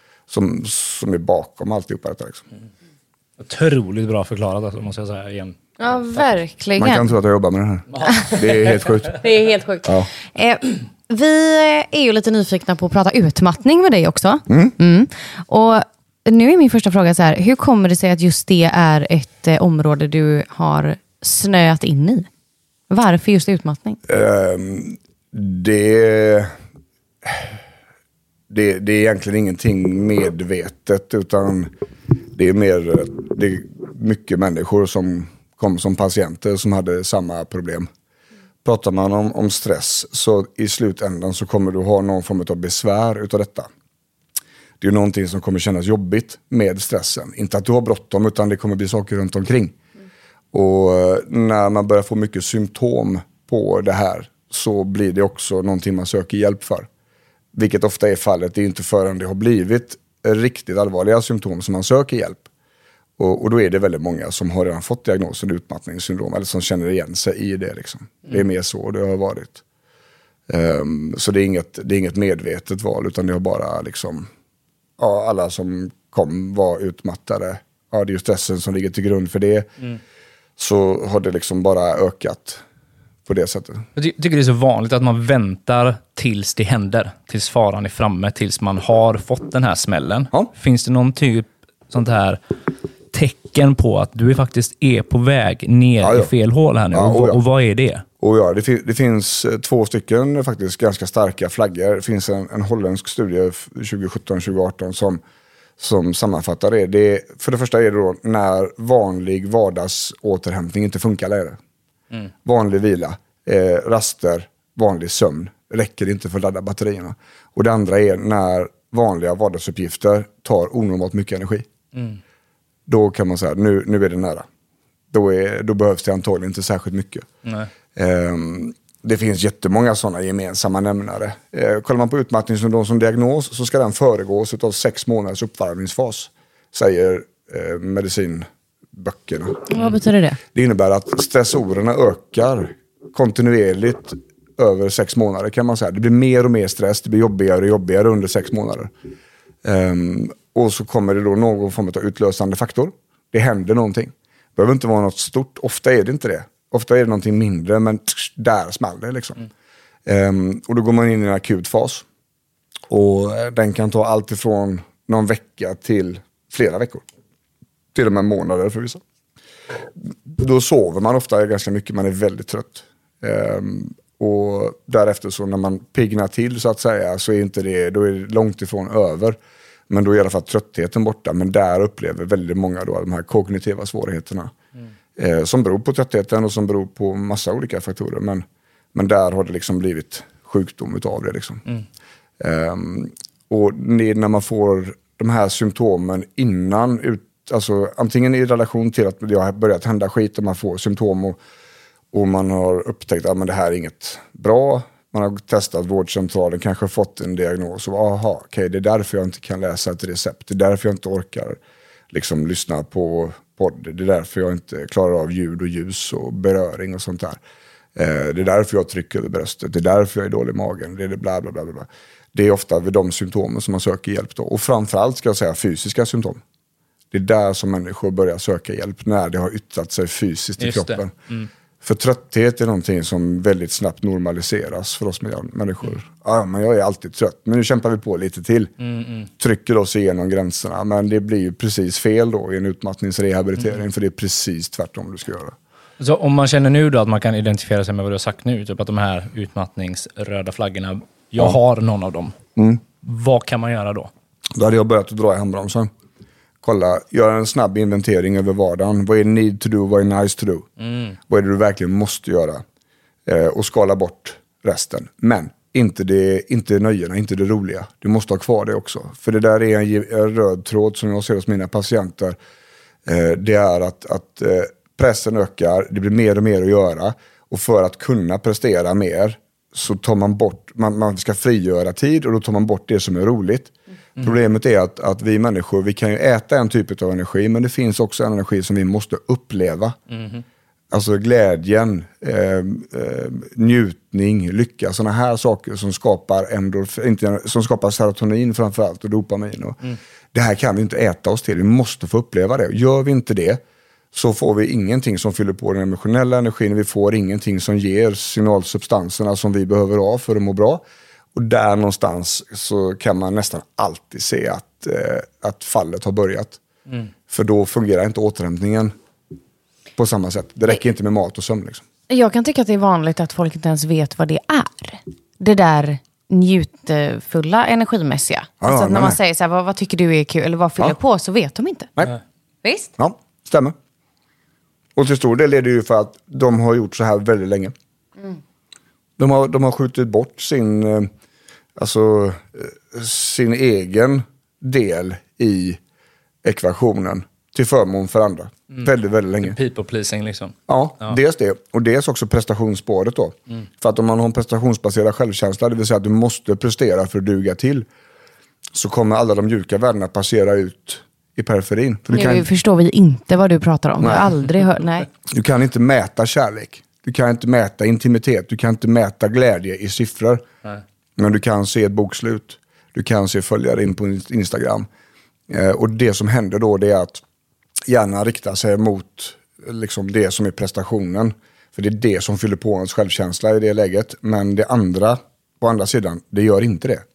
är bakom alltihopa detta liksom. Otroligt bra förklarat alltså, måste jag säga igen. Ja, verkligen. Man kan tro att jag jobbar med det här. Det är helt sjukt. Det är helt sjukt. Ja. Vi är ju lite nyfikna på att prata utmattning med dig också. Och nu är min första fråga så här, hur kommer det sig att just det är ett område du har snöat in i? Varför just utmattning? Det är egentligen ingenting medvetet, utan det är mycket människor som kom som patienter som hade samma problem pratar man om stress, så i slutändan så kommer du ha någon form av besvär utav detta. Det är ju någonting som kommer kännas jobbigt med stressen. Inte att du har bråttom, utan det kommer bli saker runt omkring. Och när man börjar få mycket symptom på det här, så blir det också någonting man söker hjälp för. Vilket ofta är fallet. Det är inte förrän det har blivit riktigt allvarliga symptom som man söker hjälp. Och då är det väldigt många som har redan fått diagnosen utmattningssyndrom, eller som känner igen sig i det. Liksom. Det är mer så det har varit. Så det är inget medvetet val, utan det har bara liksom, ja, alla som var utmattade. Ja, det är ju stressen som ligger till grund för det. Så har det liksom bara ökat på det sättet. Jag tycker det är så vanligt att man väntar tills det händer. Tills faran är framme, tills man har fått den här smällen. Ja. Finns det någon typ sånt här tecken på att du faktiskt är på väg ner i fel hål här nu? Och vad är det? Det finns 2 stycken faktiskt ganska starka flaggor. Det finns en holländsk studie 2017-2018 som sammanfattar det. För det första är det då när vanlig vardagsåterhämtning inte funkar längre. Vanlig vila, raster, vanlig sömn räcker inte för att ladda batterierna. Och det andra är när vanliga vardagsuppgifter tar onormalt mycket energi. Då kan man säga, nu är det nära. Då behövs det antagligen inte särskilt mycket. Det finns jättemånga sådana gemensamma nämnare. Kollar man på utmattningssyndrom som diagnos, så ska den föregås av 6 månaders uppvärmningsfas, säger medicinböckerna. Vad betyder det? Det innebär att stressorerna ökar kontinuerligt över 6 månader, kan man säga. Det blir mer och mer stress, det blir jobbigare och jobbigare under 6 månader. Och så kommer det då någon form av utlösande faktor. Det händer någonting. Det behöver inte vara något stort. Ofta är det inte det. Ofta är det någonting mindre, men där smäller det liksom. Och då går man in i en akut fas. Och den kan ta allt ifrån någon vecka till flera veckor. Till och med månader för vissa. Då sover man ofta ganska mycket, man är väldigt trött. Och därefter så när man pignar till så att säga, så är inte det, då är det långt ifrån över. Men då är i alla fall tröttheten borta. Men där upplever väldigt många då de här kognitiva svårigheterna. Som beror på tröttheten och som beror på massa olika faktorer. Men där har det liksom blivit sjukdom utav det. Liksom. Och när man får de här symptomen innan, alltså antingen i relation till att det har börjat hända skit och man får symptom och man har upptäckt att det här är inget bra. Man har testat vårdcentralen, kanske fått en diagnos och okej, det är därför jag inte kan läsa ett recept. Det är därför jag inte orkar liksom lyssna på podd. Det är därför jag inte klarar av ljud och ljus och beröring och sånt där. Det är därför jag trycker över bröstet. Det är därför jag är dålig i magen. Det är bla bla bla bla. Det är ofta vid de symptomen som man söker hjälp då. Och framförallt ska jag säga fysiska symptom. Det är där som människor börjar söka hjälp när det har yttrat sig fysiskt i kroppen. För trötthet är någonting som väldigt snabbt normaliseras för oss människor. Ja, men jag är alltid trött. Men nu kämpar vi på lite till. Trycker oss igenom gränserna. Men det blir ju precis fel då i en utmattningsrehabilitering. För det är precis tvärtom du ska göra. Så om man känner nu då att man kan identifiera sig med vad du har sagt nu. Typ att de här utmattningsröda flaggorna, jag har någon av dem. Vad kan man göra då? Då hade jag börjat att dra i handbromsen. Kolla, göra en snabb inventering över vardagen. Vad är need to do, vad är nice to do? Vad är det du verkligen måste göra? Och skala bort resten. Men inte nöjena, inte det roliga. Du måste ha kvar det också. För det där är en röd tråd som jag ser hos mina patienter. Det är att pressen ökar, det blir mer och mer att göra. Och för att kunna prestera mer så tar man bort, man ska frigöra tid och då tar man bort det som är roligt. Problemet är att vi människor, vi kan ju äta en typ av energi, men det finns också en energi som vi måste uppleva. Alltså glädjen, njutning, lycka, sådana här saker som skapar som skapar serotonin framförallt och dopamin. Det här kan vi inte äta oss till, vi måste få uppleva det. Gör vi inte det så får vi ingenting som fyller på den emotionella energin, vi får ingenting som ger signalsubstanserna som vi behöver ha för att må bra. Och där någonstans så kan man nästan alltid se att fallet har börjat. För då fungerar inte återhämtningen på samma sätt. Det räcker inte med mat och sömn. Liksom. Jag kan tycka att det är vanligt att folk inte ens vet vad det är. Det där njutfulla energimässiga. Alltså när man säger så här, vad tycker du är kul eller vad fyller på, så vet de inte. Nej. Visst? Ja, stämmer. Och till stor del är det ju för att de har gjort så här väldigt länge. De har skjutit bort sin egen del i ekvationen till förmån för andra. Väldigt, väldigt länge. People pleasing liksom. Ja, dels det. Och dels också prestationsspåret då. För att om man har en prestationsbaserad självkänsla, det vill säga att du måste prestera för att duga till, så kommer alla de mjuka värdena passera ut i periferin. För nu förstår vi inte vad du pratar om. Jag har aldrig hört, nej. Du kan inte mäta kärlek. Du kan inte mäta intimitet. Du kan inte mäta glädje i siffror. Nej. Men du kan se ett bokslut. Du kan se följare in på Instagram. Och det som händer då, det är att hjärnan riktar sig mot liksom det som är prestationen. För det är det som fyller på ens självkänsla i det läget. Men det andra, på andra sidan, det gör inte det.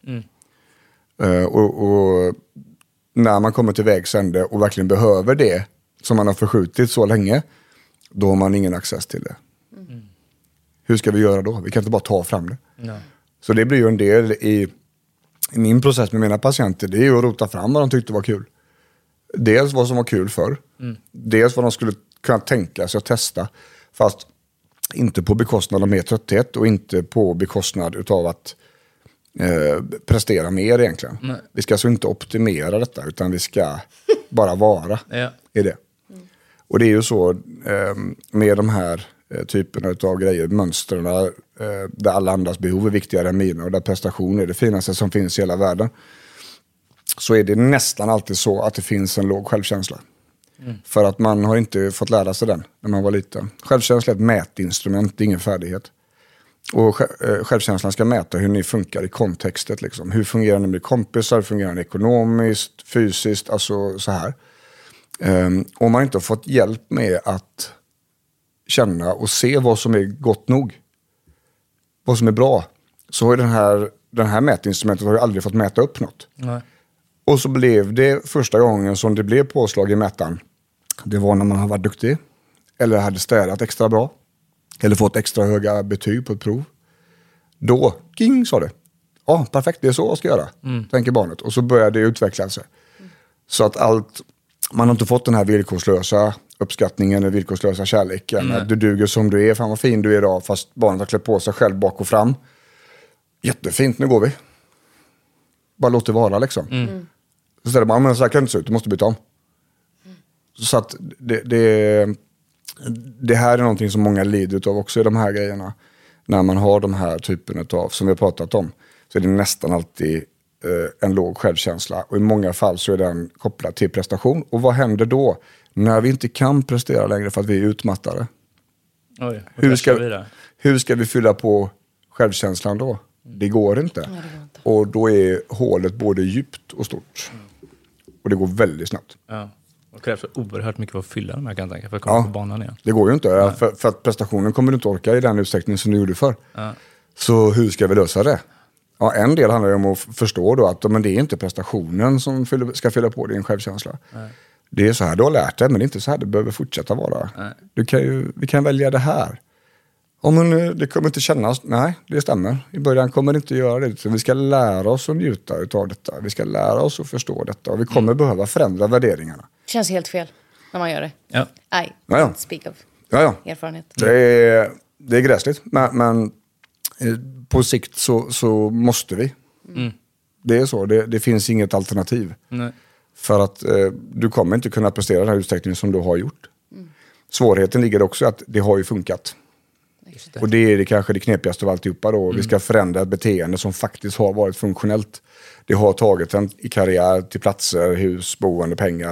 Och när man kommer till vägs ände och verkligen behöver det som man har förskjutit så länge, då har man ingen access till det. Hur ska vi göra då? Vi kan inte bara ta fram det. Nej. Så det blir ju en del i min process med mina patienter, det är ju att rota fram vad de tyckte var kul. Dels vad som var kul förr. Dels vad de skulle kunna tänka sig att testa. Fast inte på bekostnad av mer trötthet och inte på bekostnad utav att prestera mer egentligen. Nej. Vi ska alltså inte optimera detta, utan vi ska bara vara i det. Och det är ju så med de här typerna av grejer, mönstren där alla andras behov är viktigare än mina och där prestation är det finaste som finns i hela världen, så är det nästan alltid så att det finns en låg självkänsla. För att man har inte fått lära sig den när man var liten. Självkänsla är ett mätinstrument, det är ingen färdighet. Och självkänslan ska mäta hur ni funkar i kontextet. Liksom. Hur fungerar ni med kompisar, hur fungerar ni ekonomiskt, fysiskt, alltså så här. Om man inte har fått hjälp med att känna och se vad som är gott nog, vad som är bra, så har den här mätinstrumentet har ju aldrig fått mäta upp något. Nej. Och så blev det första gången som det blev påslag i mätaren, det var när man har varit duktig eller hade städat extra bra eller fått extra höga betyg på ett prov. Då, king, sa det. Ja, perfekt, det är så jag ska göra, tänker barnet. Och så börjar det utveckla sig. Så att man har inte fått den här villkorslösa uppskattningen eller villkorslösa kärleken. Att du duger som du är, fan vad fin du är idag, fast barnet har klätt på sig själv bak och fram. Jättefint, nu går vi. Bara låt det vara liksom. Så säger man, men så här kan det inte se ut, du måste byta om. Så att det här är någonting som många lider av också i de här grejerna. När man har de här typen av, som vi har pratat om, så är det nästan alltid en låg självkänsla. Och i många fall så är den kopplad till prestation. Och vad händer då? När vi inte kan prestera längre för att vi är utmattade. Oj, hur ska vi fylla på självkänslan då? Det går inte. Och då är hålet både djupt och stort. Och det går väldigt snabbt. Ja. Och krävs oerhört mycket för att fylla de här, kan jag tänka, för att komma på banan igen. Det går ju inte. För att prestationen kommer du inte orka i den utsträckning som du gjorde förr. Ja. Så hur ska vi lösa det? Ja, en del handlar ju om att förstå då att men det är inte prestationen som ska fylla på din självkänsla. Nej. Det är så här du har lärt dig, men det är inte så här det behöver fortsätta vara. Vi kan välja det här. Men det kommer inte kännas. Nej, det stämmer. I början kommer det inte göra det. Så vi ska lära oss att njuta av detta. Vi ska lära oss att förstå detta. Och vi kommer behöva förändra värderingarna. Det känns helt fel när man gör det. Ja. Speak of erfarenhet. Det är gräsligt. Men på sikt så måste vi. Det är så. Det finns inget alternativ. Nej. För att du kommer inte kunna prestera den här utsträckningen som du har gjort. Svårigheten ligger också att det har ju funkat. Och det är det kanske det knepigaste av alltihopa då. Vi ska förändra ett beteende som faktiskt har varit funktionellt. Det har tagit en i karriär till platser, hus, boende, pengar,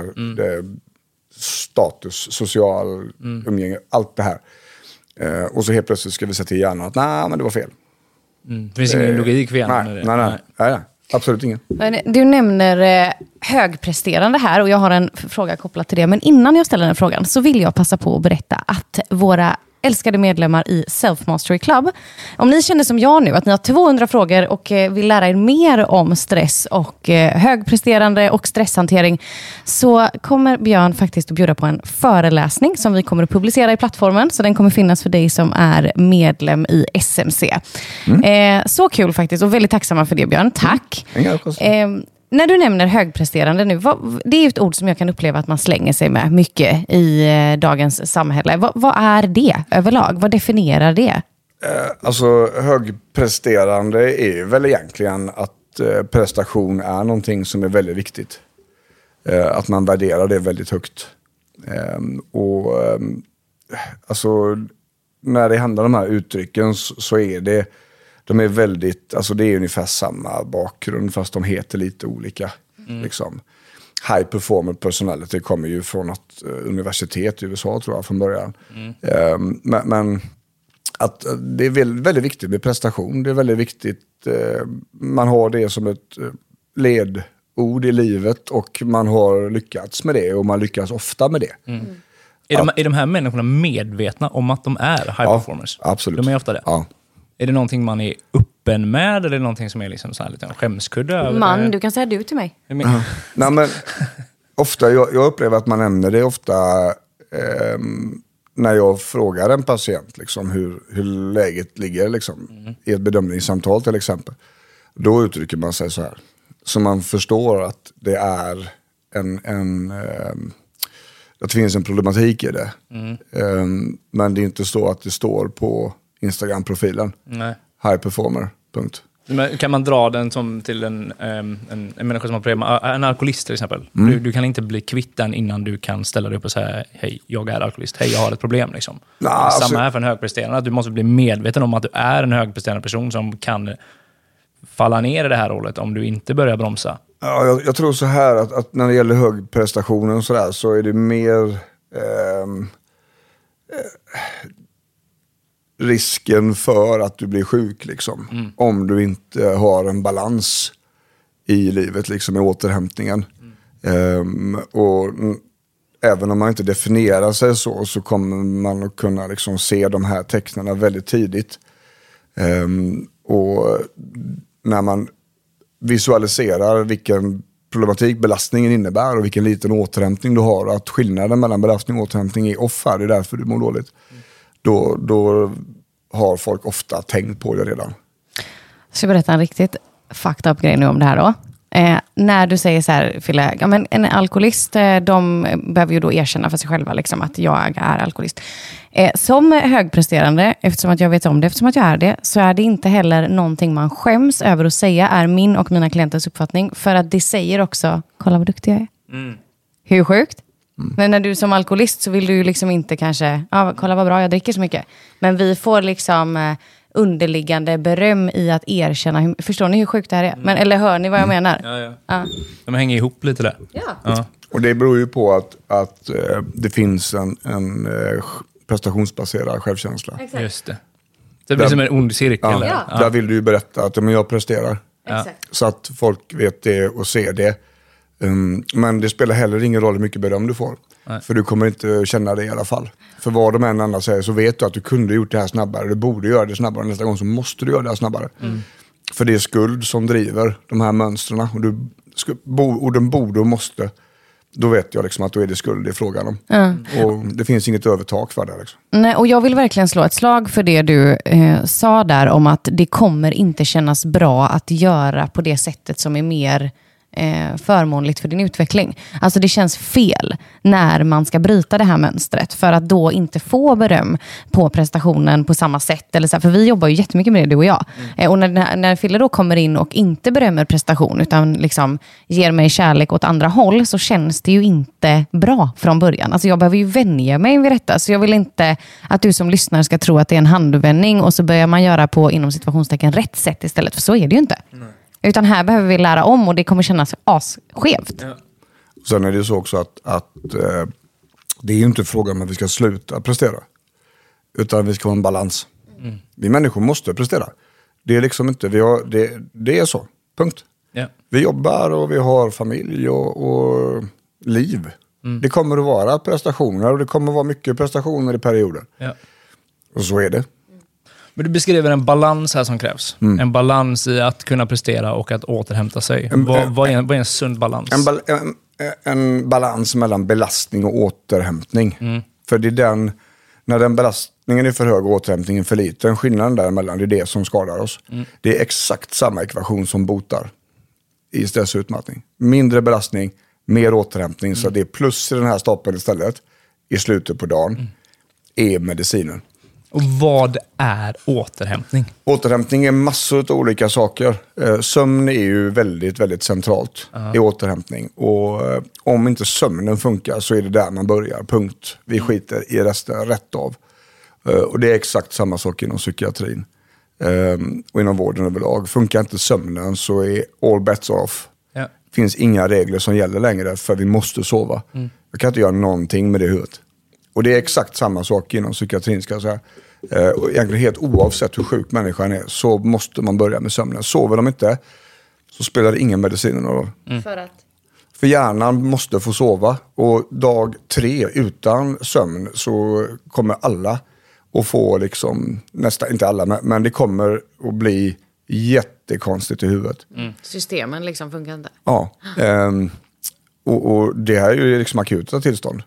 status, social umgänge, allt det här. Och så helt plötsligt ska vi säga till hjärnan att nej, men det var fel. Det finns ingen logik för hjärnan. Nej. Absolut ingen. Du nämner högpresterande här och jag har en fråga kopplat till det. Men innan jag ställer den frågan så vill jag passa på att berätta att våra älskade medlemmar i Self Mastery Club, om ni känner som jag nu att ni har 200 frågor och vill lära er mer om stress och högpresterande och stresshantering, så kommer Björn faktiskt att bjuda på en föreläsning som vi kommer att publicera i plattformen, så den kommer finnas för dig som är medlem i SMC. Så kul faktiskt och väldigt tacksamma för det, Björn. Tack. När du nämner högpresterande nu, det är ju ett ord som jag kan uppleva att man slänger sig med mycket i dagens samhälle. Vad är det överlag? Vad definierar det? Alltså högpresterande är väl egentligen att prestation är någonting som är väldigt viktigt. Att man värderar det väldigt högt. Alltså när det handlar om de här uttrycken så är de är väldigt, alltså det är ungefär samma bakgrund fast de heter lite olika. Liksom. High performer personality kommer ju från ett universitet i USA tror jag från början. Men att det är väldigt viktigt med prestation. Det är väldigt viktigt. Man har det som ett ledord i livet och man har lyckats med det och man lyckas ofta med det. Är de här människorna medvetna om att de är high performers? Absolut. De är ofta det? Ja. Är det någonting man är öppen med eller är det någonting som är liksom så här lite skämskudde över? Man, du kan säga du till mig. Nej, men ofta, jag upplever att man nämner det ofta när jag frågar en patient liksom, hur läget ligger liksom, i ett bedömningssamtal till exempel. Då uttrycker man sig så här. Så man förstår att det är att det finns en problematik i det. Men det är inte så att det står på Instagram-profilen. Nej. High performer, punkt. Men kan man dra den som till en människa som har problem, en alkoholist till exempel? Du kan inte bli kvitt den innan du kan ställa dig upp och säga hej, jag är alkoholist, hej, jag har ett problem liksom. Samma här för en högpresterande, att du måste bli medveten om att du är en högpresterande person som kan falla ner i det här hållet om du inte börjar bromsa. Ja, jag tror så här att när det gäller högprestationen så är det mer risken för att du blir sjuk liksom. Om du inte har en balans i livet liksom med återhämtningen. Och även om man inte definierar sig så kommer man att kunna liksom se de här tecknarna väldigt tidigt. Och när man visualiserar vilken problematik belastningen innebär och vilken liten återhämtning du har och att skillnaden mellan belastning och återhämtning är off här, det är därför du mår dåligt. Då har folk ofta tänkt på det redan. Så jag berätta en riktigt fucked up grej nu om det här då. När du säger så här, Fille, ja, men en alkoholist, de behöver ju då erkänna för sig själva liksom, att jag är alkoholist. Som högpresterande, eftersom att jag vet om det, eftersom att jag är det, så är det inte heller någonting man skäms över att säga är min och mina klienters uppfattning. För att det säger också, kolla vad duktig jag är. Hur sjukt? Men när du som alkoholist så vill du ju liksom inte kanske, kolla vad bra jag dricker så mycket. Men vi får liksom underliggande beröm i att erkänna. Förstår ni hur sjukt det här är? Men, eller hör ni vad jag menar? Ja. De hänger ihop lite där. Ja. Och det beror ju på att det finns en prestationsbaserad självkänsla. Exakt. Just det. Det blir som en ond cirkel. Ja. Där vill du ju berätta att jag presterar. Exakt. Så att folk vet det och ser det. Men det spelar heller ingen roll hur mycket beröm du får. Nej. För du kommer inte känna det i alla fall. För vad de än andra säger så vet du att du kunde gjort det här snabbare. Du borde göra det snabbare. Nästa gång så måste du göra det här snabbare. För det är skuld som driver de här mönstren. Och orden borde och måste. Då vet jag liksom att då är det skuld det är frågan om. Och det finns inget övertak för det. Liksom. Nej, och jag vill verkligen slå ett slag för det du sa där om att det kommer inte kännas bra att göra på det sättet som är mer förmånligt för din utveckling. Alltså det känns fel när man ska bryta det här mönstret för att då inte få beröm på prestationen på samma sätt. Eller så, för vi jobbar ju jättemycket med det, du och jag. Och när Fille då kommer in och inte berömmer prestation utan liksom ger mig kärlek åt andra håll så känns det ju inte bra från början. Alltså jag behöver ju vänja mig vid detta. Så jag vill inte att du som lyssnar ska tro att det är en handvändning och så börjar man göra på inom situationstecken rätt sätt istället. För så är det ju inte. Nej. Utan här behöver vi lära om och det kommer kännas asskevt. Ja. Sen är det så också att det är ju inte frågan om att vi ska sluta prestera. Utan vi ska ha en balans. Vi människor måste prestera. Det är liksom inte, det är så. Punkt. Yeah. Vi jobbar och vi har familj och liv. Det kommer att vara prestationer och det kommer att vara mycket prestationer i perioden. Yeah. Och så är det. Men du beskriver en balans här som krävs. En balans i att kunna prestera och att återhämta sig. Vad är en sund balans? En balans mellan belastning och återhämtning. För det är när den belastningen är för hög och återhämtningen för liten, skillnaden däremellan, det är det som skadar oss. Det är exakt samma ekvation som botar i stressutmattning. Mindre belastning, mer återhämtning. Så det är plus i den här stapeln istället i slutet på dagen är medicinen. Och vad är återhämtning? Återhämtning är massor av olika saker. Sömn är ju väldigt, väldigt centralt i återhämtning. Och om inte sömnen funkar så är det där man börjar, punkt. Vi skiter i resten rätt av. Och det är exakt samma sak inom psykiatrin. Och inom vården överlag. Funkar inte sömnen så är all bets off. Ja. Finns inga regler som gäller längre för vi måste sova. Jag kan inte göra någonting med det huvudet. Och det är exakt samma sak inom psykiatrin ska jag säga. Och egentligen helt oavsett hur sjuk människan är så måste man börja med sömnen. Sover de inte så spelar det ingen medicin någon roll. För hjärnan måste få sova. Och dag 3 utan sömn så kommer alla att få liksom, nästan inte alla, men det kommer att bli jättekonstigt i huvudet. Systemen liksom funkar inte. Ja, och det här är ju liksom akuta tillstånd.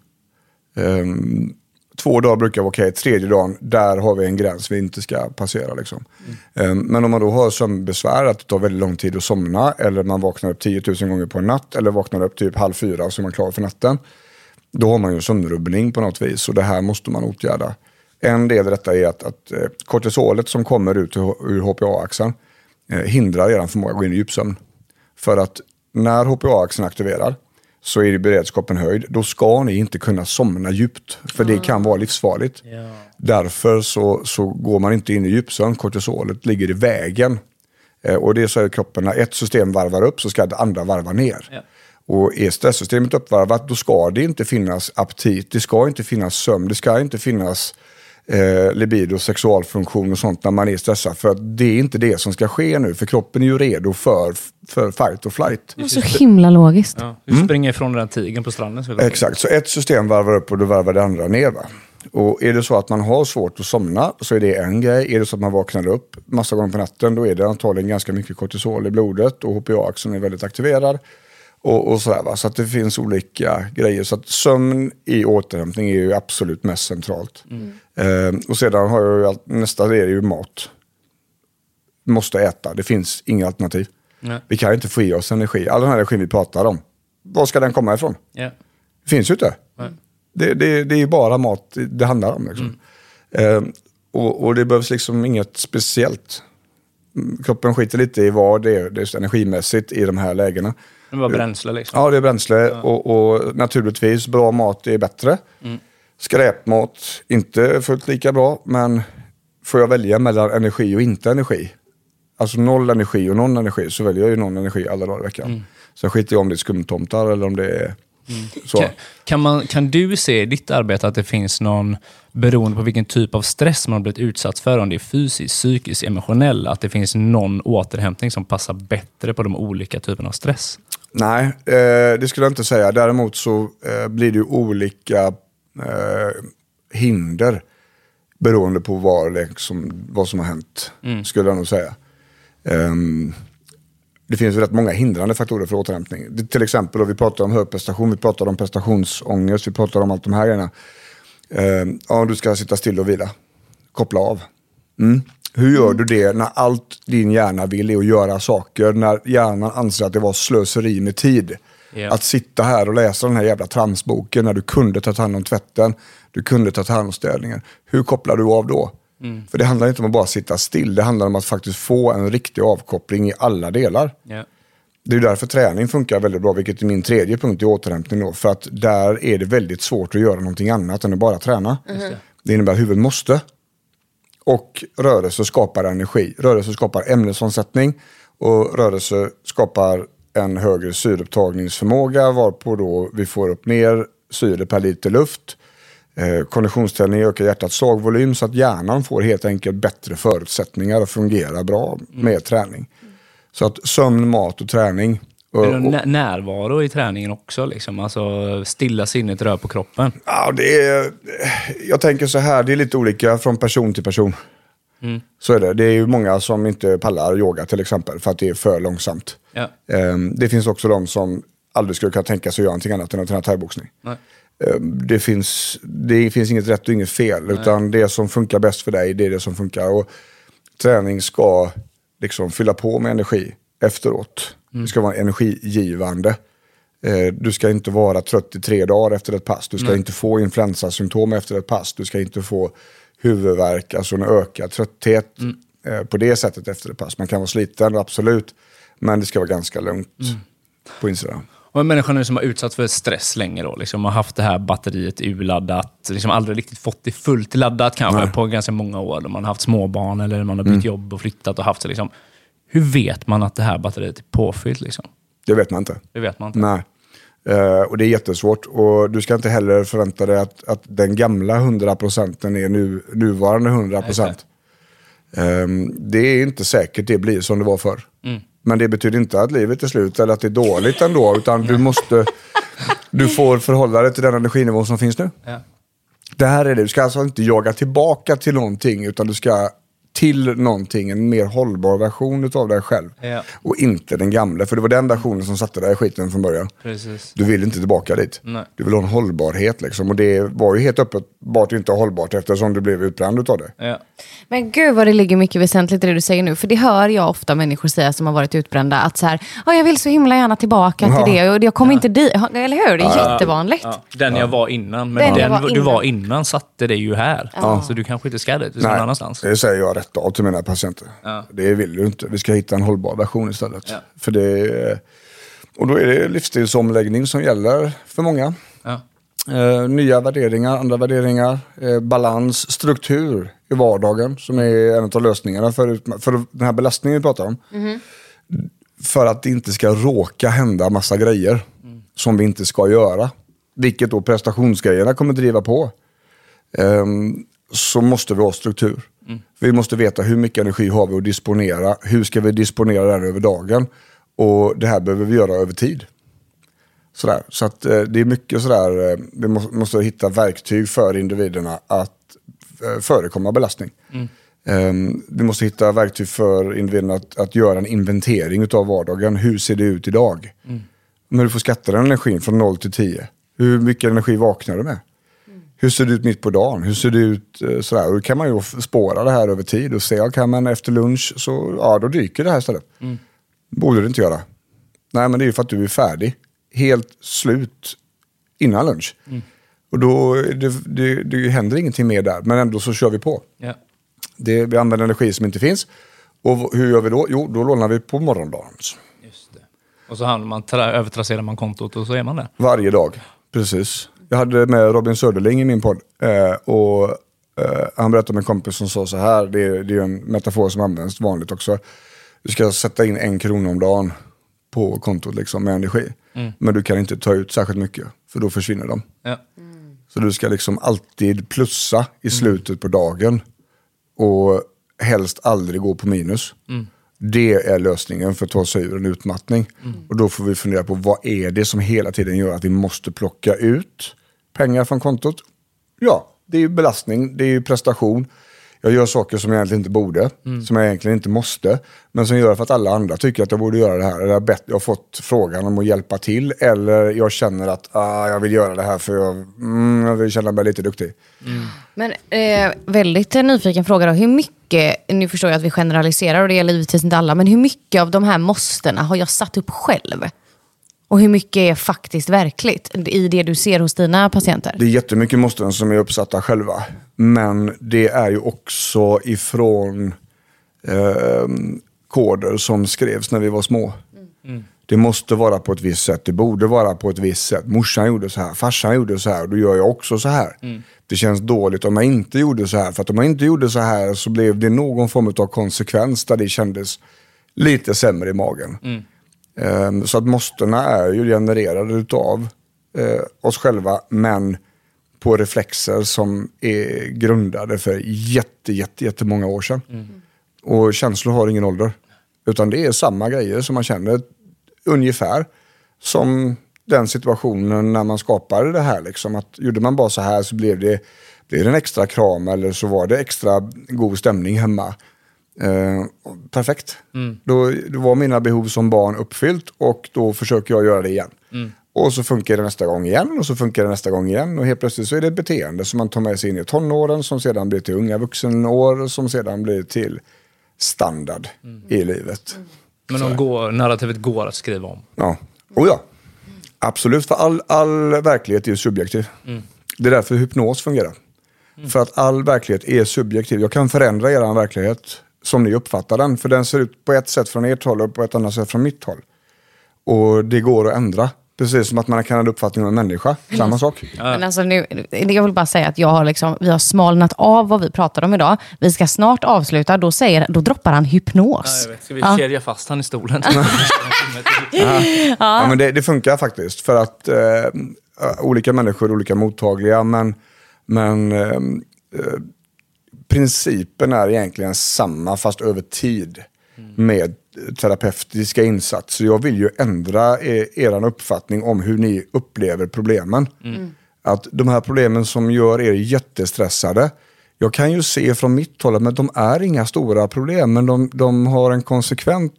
2 dagar brukar vara okej, 3:e dagen, där har vi en gräns vi inte ska passera. Liksom. Men om man då har sömnbesvär, att det tar väldigt lång tid att somna, eller man vaknar upp 10 000 gånger på en natt, eller vaknar upp typ 3:30 och så är man klar för natten, då har man ju en sömnrubbning på något vis, och det här måste man åtgärda. En del av detta är att kortisolet som kommer ut ur HPA-axeln hindrar redan förmåga att gå in i djupsömn. För att när HPA-axeln aktiverar så är det beredskapen höjd. Då ska ni inte kunna somna djupt. För det kan vara livsfarligt. Ja. Därför så går man inte in i djupsömn. Kortisolet ligger i vägen. Och det är så att kroppen, när ett system varvar upp så ska det andra varva ner. Ja. Och är stresssystemet uppvarvat, då ska det inte finnas aptit. Det ska inte finnas sömn. Det ska inte finnas libido, sexualfunktion och sånt när man är stressad. För att det är inte det som ska ske nu. För kroppen är ju redo för fight och flight. Det är så himla logiskt. Ja, du springer ifrån den tigern på stranden. Så exakt, så ett system varvar upp och då varvar det andra ner. Va? Och är det så att man har svårt att somna så är det en grej. Är det så att man vaknar upp massa gånger på natten, då är det antagligen ganska mycket kortisol i blodet och HPA-axeln är väldigt aktiverad. Och sådär, va? Så att det finns olika grejer. Så att sömn i återhämtning är ju absolut mest centralt. Och sedan har jag ju nästa del är ju mat. Vi måste äta, det finns inga alternativ. Nej. Vi kan inte få i oss energi. All den här energin vi pratar om, var ska den komma ifrån? Yeah. Det finns ju inte. Det är ju bara mat det handlar om. Liksom. Och det behövs liksom inget speciellt. Kroppen skiter lite i vad det är energimässigt i de här lägena. Det var bränsle liksom. Ja, det är bränsle. Ja. Och naturligtvis, bra mat är bättre. Skräpmat, inte fullt lika bra. Men får jag välja mellan energi och inte energi? Alltså 0 energi och någon energi, så väljer jag ju någon energi alla dagar i veckan. Så skiter jag om det är skumtomtar eller om det är så. Kan du se i ditt arbete att det finns någon, beroende på vilken typ av stress man har blivit utsatt för, om det är fysiskt, psykiskt, emotionell, att det finns någon återhämtning som passar bättre på de olika typerna av stress? Nej, det skulle jag inte säga. Däremot så blir det ju olika hinder beroende på vad som har hänt, skulle jag nog säga. Det finns ju rätt många hindrande faktorer för återhämtning. Till exempel, vi pratar om högprestation, vi pratar om prestationsångest, vi pratar om allt de här grejerna. Du ska sitta still och vila. Koppla av. Hur gör du det när allt din hjärna vill är att göra saker? När hjärnan anser att det var slöseri med tid. Yeah. Att sitta här och läsa den här jävla tramsboken när du kunde ta hand om tvätten. Du kunde ta hand om städningen. Hur kopplar du av då? För det handlar inte om att bara sitta still. Det handlar om att faktiskt få en riktig avkoppling i alla delar. Yeah. Det är därför träning funkar väldigt bra, vilket är min 3:e punkt i återhämtning då. För att där är det väldigt svårt att göra någonting annat än att bara träna. Det innebär att huvudet måste. Och rörelse skapar energi. Rörelse skapar ämnesomsättning. Och rörelse skapar en högre syreupptagningsförmåga, varpå då vi får upp mer syre per liter luft. Konditionsträning ökar hjärtats slagvolym så att hjärnan får helt enkelt bättre förutsättningar att fungera bra med träning. Så att sömn, mat och träning. Närvaro i träningen också, liksom. Alltså stilla sinnet, rör på kroppen. Ja, jag tänker så här, det är lite olika från person till person. Så är det. Det är ju många som inte pallar yoga till exempel för att det är för långsamt. Ja. Det finns också de som aldrig skulle kunna tänka sig att göra någonting annat än att träna thaiboxning. Det finns inget rätt och inget fel. Utan det som funkar bäst för dig, det är det som funkar. Och träning ska liksom fylla på med energi efteråt. Det ska vara energigivande. Du ska inte vara trött i 3 dagar efter ett pass. Du ska inte få influensasymptom efter ett pass. Du ska inte få huvudvärk, alltså en ökad trötthet på det sättet efter ett pass. Man kan vara sliten, absolut, men det ska vara ganska lugnt på insidan. Och en människa nu som har utsatts för stress länge då, liksom har haft det här batteriet urladdat, liksom aldrig riktigt fått det fullt laddat kanske på ganska många år. Man har haft småbarn eller man har bytt jobb och flyttat och haft det liksom. Hur vet man att det här batteriet är påfyllt liksom? Det vet man inte. Det vet man inte. Nej. Och det är jättesvårt. Och du ska inte heller förvänta dig att den gamla 100% är nuvarande 100%. Det är inte säkert det blir som det var förr. Men det betyder inte att livet är slut eller att det är dåligt ändå. Utan du får förhålla dig till den energinivå som finns nu. Ja. Det här är det. Du ska alltså inte jaga tillbaka till någonting, utan du ska till någonting, en mer hållbar version av dig själv. Ja. Och inte den gamla, för det var den versionen som satte dig i skiten från början. Precis. Du vill inte tillbaka dit. Nej. Du vill ha en hållbarhet liksom. Och det var ju helt uppenbart inte hållbart eftersom du blev utbränd av det. Ja. Men gud vad det ligger mycket väsentligt i det du säger nu. För det hör jag ofta människor säga som har varit utbrända. Att så här, jag vill så himla gärna tillbaka till det. Och jag kommer inte dit. Eller hur? Det är jättevanligt. Ja. Den jag var innan. Men den du var innan satte dig ju här. Så du kanske inte ska det. Du ska någon annanstans. Det säger jag rätt av till mina patienter. Det vill du inte. Vi ska hitta en hållbar version istället. Ja. För och då är det livsstilsomläggning som gäller för många. Ja. Nya värderingar, andra värderingar, balans, struktur i vardagen som är en av lösningarna för den här belastningen vi pratar om. För att det inte ska råka hända massa grejer som vi inte ska göra. Vilket då prestationsgrejerna kommer driva på. Så måste vi ha struktur. Vi måste veta hur mycket energi har vi att disponera. Hur ska vi disponera den över dagen? Och det här behöver vi göra över tid. Sådär. Så att det är mycket sådär. Vi måste hitta verktyg för individerna att förekomma belastning. Vi måste hitta verktyg för individerna att göra en inventering av vardagen. Hur ser det ut idag? När du får skatta den energin från 0 till 10. Hur mycket energi vaknar du med? Hur ser det ut mitt på dagen? Hur ser det ut sådär? Och då kan man ju spåra det här över tid och se, kan man efter lunch så, då dyker det här istället. Borde det inte göra. Nej, men det är ju för att du är färdig. Helt slut innan lunch. Och då det händer ingenting mer där. Men ändå så kör vi på. Ja. Vi använder energi som inte finns. Och hur gör vi då? Jo, då lånar vi på morgondagens. Just det. Och så övertrasserar man kontot och så är man där. Varje dag, precis. Jag hade med Robin Söderling i min podd. Och han berättade om en kompis som sa så här. Det är en metafor som används vanligt också. Du ska sätta in 1 krona om dagen på kontot liksom, med energi. Men du kan inte ta ut särskilt mycket. För då försvinner de. Ja. Så du ska liksom alltid plussa i slutet på dagen. Och helst aldrig gå på minus. Det är lösningen för att ta sig ur en utmattning. Och då får vi fundera på vad är det som hela tiden gör att vi måste plocka ut pengar från kontot. Ja, det är ju belastning, det är ju prestation. Jag gör saker som jag egentligen inte borde, som jag egentligen inte måste, men som gör för att alla andra tycker att jag borde göra det här. Eller jag har fått frågan om att hjälpa till, eller jag känner att jag vill göra det här för jag vill känna mig lite duktig. Men väldigt nyfiken fråga då. Hur mycket, nu förstår jag att vi generaliserar och det gäller givetvis inte alla, men hur mycket av de här måstena har jag satt upp själv? Och hur mycket är faktiskt verkligt i det du ser hos dina patienter? Det är jättemycket måsten som är uppsatta själva. Men det är ju också ifrån koder som skrevs när vi var små. Det måste vara på ett visst sätt. Det borde vara på ett visst sätt. Morsan gjorde så här. Farsan gjorde så här. Då gör jag också så här. Det känns dåligt om jag inte gjorde så här. För att om jag inte gjorde så här så blev det någon form av konsekvens där det kändes lite sämre i magen. Så att måstena är ju genererade utav oss själva, men på reflexer som är grundade för jättemånga år sedan. Och känslor har ingen ålder. Utan det är samma grejer som man känner ungefär som den situationen när man skapade det här. Liksom. Att gjorde man bara så här så blev det en extra kram eller så var det extra god stämning hemma. Perfekt. Då var mina behov som barn uppfyllt och då försöker jag göra det igen. Och så funkar det nästa gång igen och så funkar det nästa gång igen och helt plötsligt så är det ett beteende som man tar med sig in i tonåren som sedan blir till unga vuxenår som sedan blir till standard i livet. Men narrativet går att skriva om. Ja, absolut, för all verklighet är ju subjektiv. Det är därför hypnos fungerar. För att all verklighet är subjektiv. Jag kan förändra er verklighet som ni uppfattar den. För den ser ut på ett sätt från ert håll och på ett annat sätt från mitt håll. Och det går att ändra. Precis som att man kan ha en uppfattning om en människa. Samma sak. Men alltså nu, jag vill bara säga att vi har smalnat av vad vi pratar om idag. Vi ska snart avsluta. Då droppar han hypnos. Ja, ska vi kedja fast han i stolen? Ja, men det funkar faktiskt. För att olika människor är olika mottagliga. Men principen är egentligen samma fast över tid. Med terapeutiska insatser. Jag vill ju ändra er uppfattning om hur ni upplever problemen. Att de här problemen som gör er jättestressade, jag kan ju se från mitt håll att de är inga stora problem, men de har en konsekvens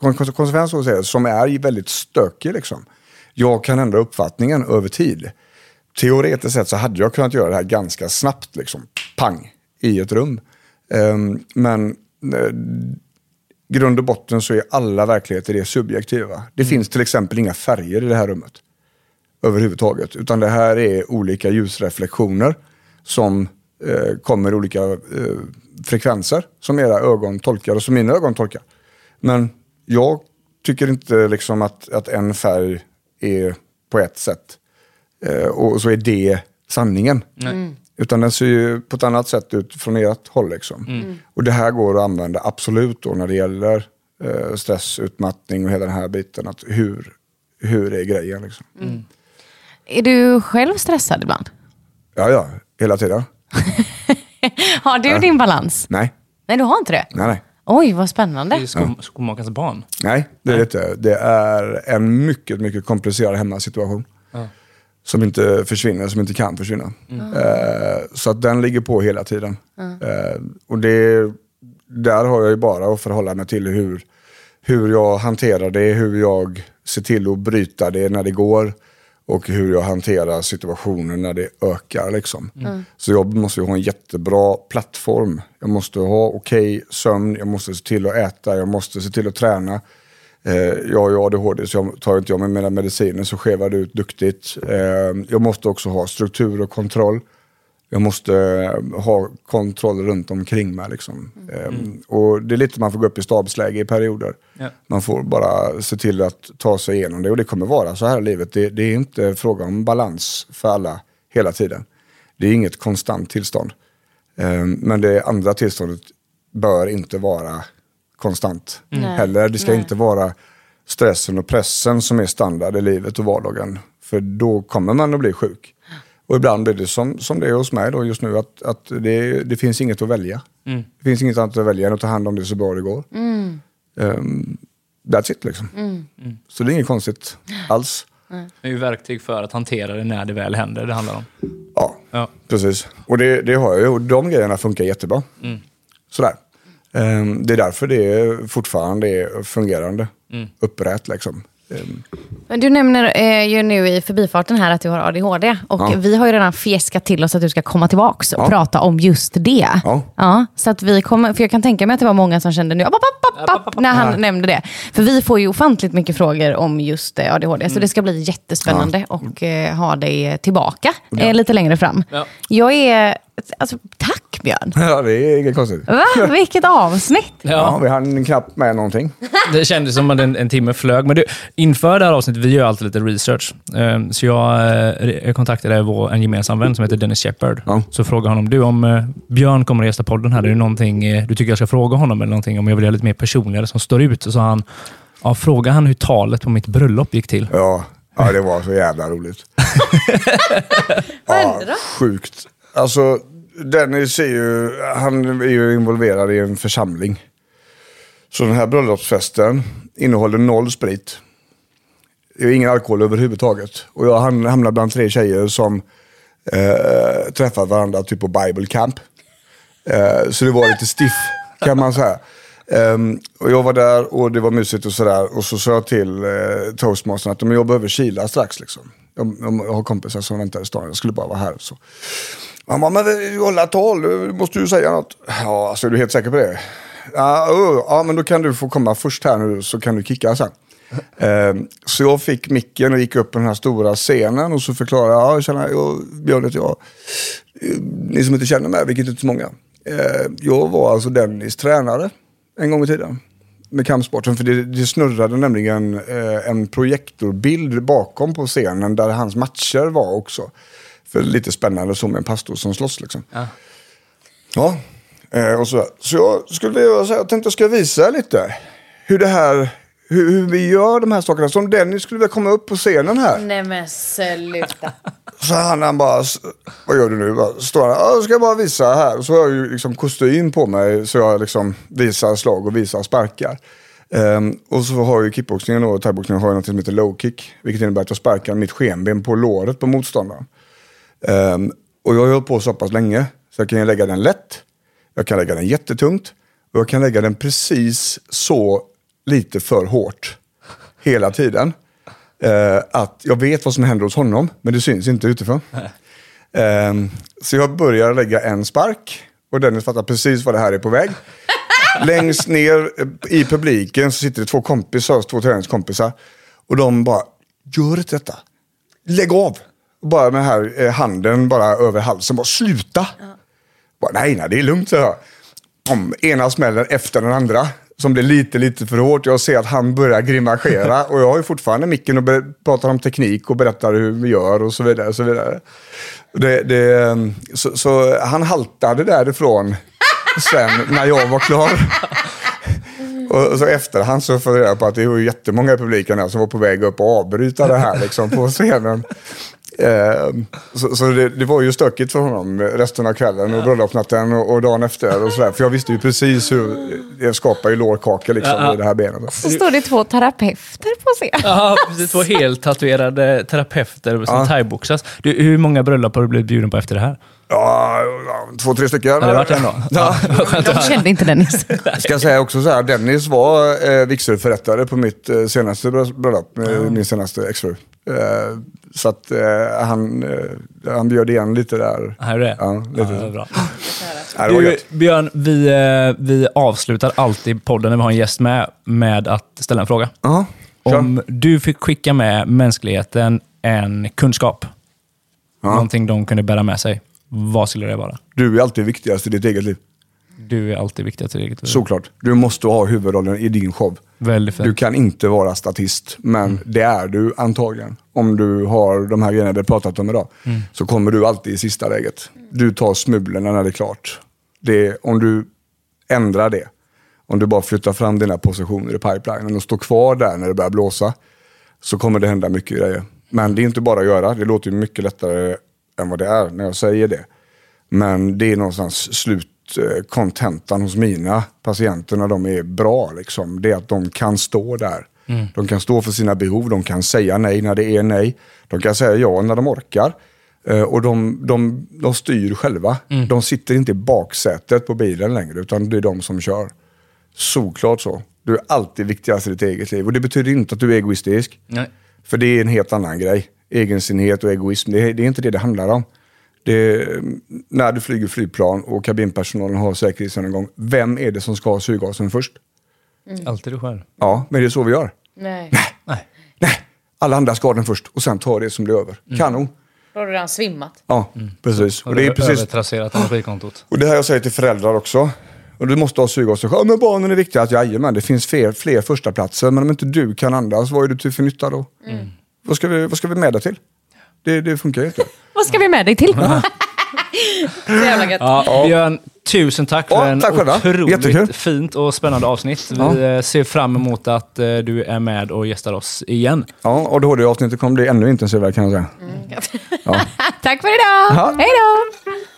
som är väldigt stökig liksom. Jag kan ändra uppfattningen över tid. Teoretiskt sett så hade jag kunnat göra det här ganska snabbt liksom, pang, i ett rum. Men grund och botten så är alla verkligheter det subjektiva. Det finns till exempel inga färger i det här rummet överhuvudtaget, utan det här är olika ljusreflektioner som kommer i olika frekvenser som era ögon tolkar och som mina ögon tolkar. Men jag tycker inte liksom att en färg är på ett sätt och så är det sanningen. Utan den ser ju på ett annat sätt ut från ert håll liksom. Och det här går att använda absolut då när det gäller stress, utmattning och hela den här biten. Att hur är grejen liksom. Är du själv stressad ibland? Ja, hela tiden. Har du din balans? Nej. Nej, du har inte det? Nej. Oj, vad spännande. Det är skomakarens barn. Nej, det är det inte. Det är en mycket, mycket komplicerad hemmasituation. Som inte försvinner, som inte kan försvinna. Så att den ligger på hela tiden. Och där har jag ju bara att förhålla mig till hur jag hanterar det, hur jag ser till att bryta det när det går och hur jag hanterar situationen när det ökar liksom. Så jag måste ju ha en jättebra plattform. Jag måste ha okej sömn, jag måste se till att äta, jag måste se till att träna. Jag har ADHD så tar inte jag med mina mediciner så skevar det ut duktigt. Jag måste också ha struktur och kontroll. Jag måste ha kontroll runt omkring mig liksom. Och det är lite man får gå upp i stabsläge i perioder. Man får bara se till att ta sig igenom det och det kommer vara så här i livet. Det är inte fråga om balans för alla hela tiden. Det är inget konstant tillstånd. Men det andra tillståndet bör inte vara konstant heller. Det ska inte vara stressen och pressen som är standard i livet och vardagen. För då kommer man att bli sjuk. Och ibland blir det som det är hos mig då just nu att det finns inget att välja. Det finns inget annat att välja än att ta hand om det så bra det går. That's it liksom. Så det är inget konstigt alls. Det är ju verktyg för att hantera det när det väl händer det handlar om. Ja. Precis. Och det har jag ju. Och de grejerna funkar jättebra. Sådär. Det är därför det fortfarande är fungerande. Upprätt liksom. Men du nämner ju nu i förbifarten här att du har ADHD. Och vi har ju redan fjäskat till oss att du ska komma tillbaka och prata om just det. Ja, så att vi kommer, för jag kan tänka mig att det var många som kände nu när han nämnde det. För vi får ju ofantligt mycket frågor om just ADHD. Så det ska bli jättespännande och ha dig tillbaka lite längre fram. Jag är... Alltså, tack Björn. Ja, det är inget konstigt. Va? Vilket avsnitt. Ja, vi hann knappt med någonting. Det kändes som att en timme flög. Men du, inför det här avsnittet, vi gör alltid lite research. Så jag kontaktade en gemensam vän som heter Dennis Shepard. Så frågade honom, om Björn kommer att gästa podden här, är det någonting du tycker jag ska fråga honom eller någonting om jag vill göra lite mer personligare som står ut? Och så han, fråga han hur talet på mitt bröllop gick till. Ja, det var så jävla roligt. Vad hände då? Sjukt. Alltså, Dennis han är ju involverad i en församling. Så den här bröllopsfesten innehåller 0 sprit. Det är ingen alkohol överhuvudtaget. Och jag hamnar bland 3 tjejer som träffar varandra typ på Bible Camp. Så det var lite stiff kan man säga. Och jag var där och det var mysigt och sådär. Och så sa jag till toastmastern att jag behöver kila strax liksom. Jag har kompisar som väntar i stan. Jag skulle bara vara här. Så. Han bara, men hålla tal, du måste ju säga något. Ja, alltså är du helt säker på det? Ja, men då kan du få komma först här nu så kan du kicka sen. Så jag fick micken och gick upp på den här stora scenen och så förklarade Björn, ni som inte känner mig, vilket inte är så många. Jag var alltså Dennis tränare en gång i tiden med kampsporten, för det snurrade nämligen en projektorbild bakom på scenen där hans matcher var också. För lite spännande som en pastor som slåss liksom. Ja. Och så jag tänkte jag ska visa lite hur vi gör de här sakerna. Som Dennis skulle väl komma upp på scenen här. Nej men sluta. Så han bara, vad gör du nu? Står han, jag ska bara visa här. Så har jag ju liksom kostym på mig så jag liksom visar slag och visar sparkar. Och så har ju kickboxningen och thaiboxningen har ju något som heter low kick. Vilket innebär att jag sparkar mitt skenben på låret på motståndaren. Och jag har hållit på så pass länge så jag kan lägga den lätt. Jag kan lägga den jättetungt. Och jag kan lägga den precis så lite för hårt hela tiden. Att jag vet vad som händer hos honom, men det syns inte utifrån. Så jag börjar lägga en spark och Dennis fattar precis vad det här är på väg. Längst ner i publiken så sitter det två träningskompisar och de bara, gör inte detta. Lägg av. Bara med här handen bara över halsen, bara sluta. Bara, nej, det är lugnt, så här. Ena smällen efter den andra som blir lite för hårt. Jag ser att han börjar grimasera och jag har ju fortfarande micken och pratar om teknik och berättar hur vi gör och så vidare. Så vidare. Så han haltade därifrån sen när jag var klar. Och så efterhand så får jag på att det var jättemånga i publiken här som var på väg upp och avbryta det här liksom på scenen. Så det var ju stökigt för honom resten av kvällen och bröllopsnatten och dagen efter och sådär. För jag visste ju precis hur det skapar ju lårkaka liksom i det här benet. Så står det 2 terapeuter på scen. Ja, precis, 2 helt tatuerade terapeuter som thaiboxas. Hur många bröllop har du blivit bjuden på efter det här? Ja, 2-3 stycken. Har det varit en då? Ja. De kände inte Dennis. Ska säga också så här, Dennis var vigselförrättare på mitt senaste bröllop med min senaste exfru. Så att han bjöd igen lite där. Här är det? Ja, lite. Ja, bra. Björn, vi avslutar alltid podden när vi har en gäst med att ställa en fråga. Om du fick skicka med mänskligheten en kunskap, någonting de kunde bära med sig, vad skulle det vara? Du är alltid viktigast i ditt eget liv. Du är alltid viktigast i ditt eget liv. Såklart. Du måste ha huvudrollen i din show. Väldigt fint. Du kan inte vara statist, men det är du antagligen. Om du har de här grejerna vi har pratat om idag, så kommer du alltid i sista läget. Du tar smulorna när det är klart. Om du ändrar det, om du bara flyttar fram dina positioner i pipelinen och står kvar där när det börjar blåsa, så kommer det hända mycket grejer. Men det är inte bara att göra. Det låter ju mycket lättare än vad det är när jag säger det. Men det är någonstans slutkontentan hos mina patienter när de är bra. Liksom. Det är att de kan stå där. De kan stå för sina behov. De kan säga nej när det är nej. De kan säga ja när de orkar. Och de styr själva. De sitter inte i baksätet på bilen längre, utan det är de som kör. Såklart så. Du är alltid viktigast i ditt eget liv. Och det betyder inte att du är egoistisk. Nej. För det är en helt annan grej. Egensinnighet och egoism, det är inte det handlar om. När du flyger flygplan och kabinpersonalen har säkerhetsgenomgång, vem är det som ska ha syrgasen först? Alltid du själv. Ja, men det är så vi gör. Nej. Alla andra ska ha den först och sen tar det som blir över. Kanon. Då har du redan svimmat. Ja, precis. Och det är precis övertrasserat energikontot. Och det här jag säger till föräldrar också. Och du måste ha syrgasen. Ja, men barnen är viktiga. Jajamän, det finns fler första platser. Men om inte du kan andas, vad är du till för nytta då? Vad ska vi med dig till? Det funkar ju inte. Vad ska vi med dig till? Björn, tusen tack för en otroligt fint och spännande avsnitt. Vi ser fram emot att du är med och gästar oss igen. Ja, och det avsnittet kommer bli ännu intensivare, kan jag säga. Tack för idag. Ja. Hej då.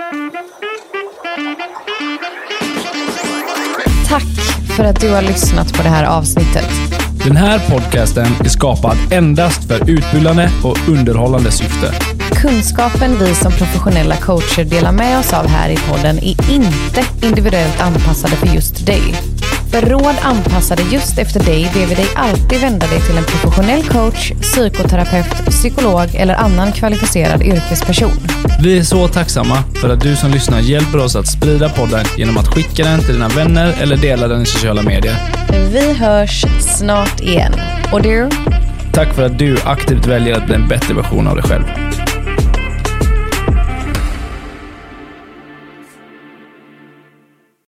Tack för att du har lyssnat på det här avsnittet. Den här podcasten är skapad endast för utbildande och underhållande syfte. Kunskapen vi som professionella coacher delar med oss av här i podden är inte individuellt anpassade för just dig. För råd anpassade just efter dig ber vi dig alltid vända dig till en professionell coach, psykoterapeut, psykolog eller annan kvalificerad yrkesperson. Vi är så tacksamma för att du som lyssnar hjälper oss att sprida podden genom att skicka den till dina vänner eller dela den i sociala medier. Vi hörs snart igen. Och du? Tack för att du aktivt väljer att bli en bättre version av dig själv.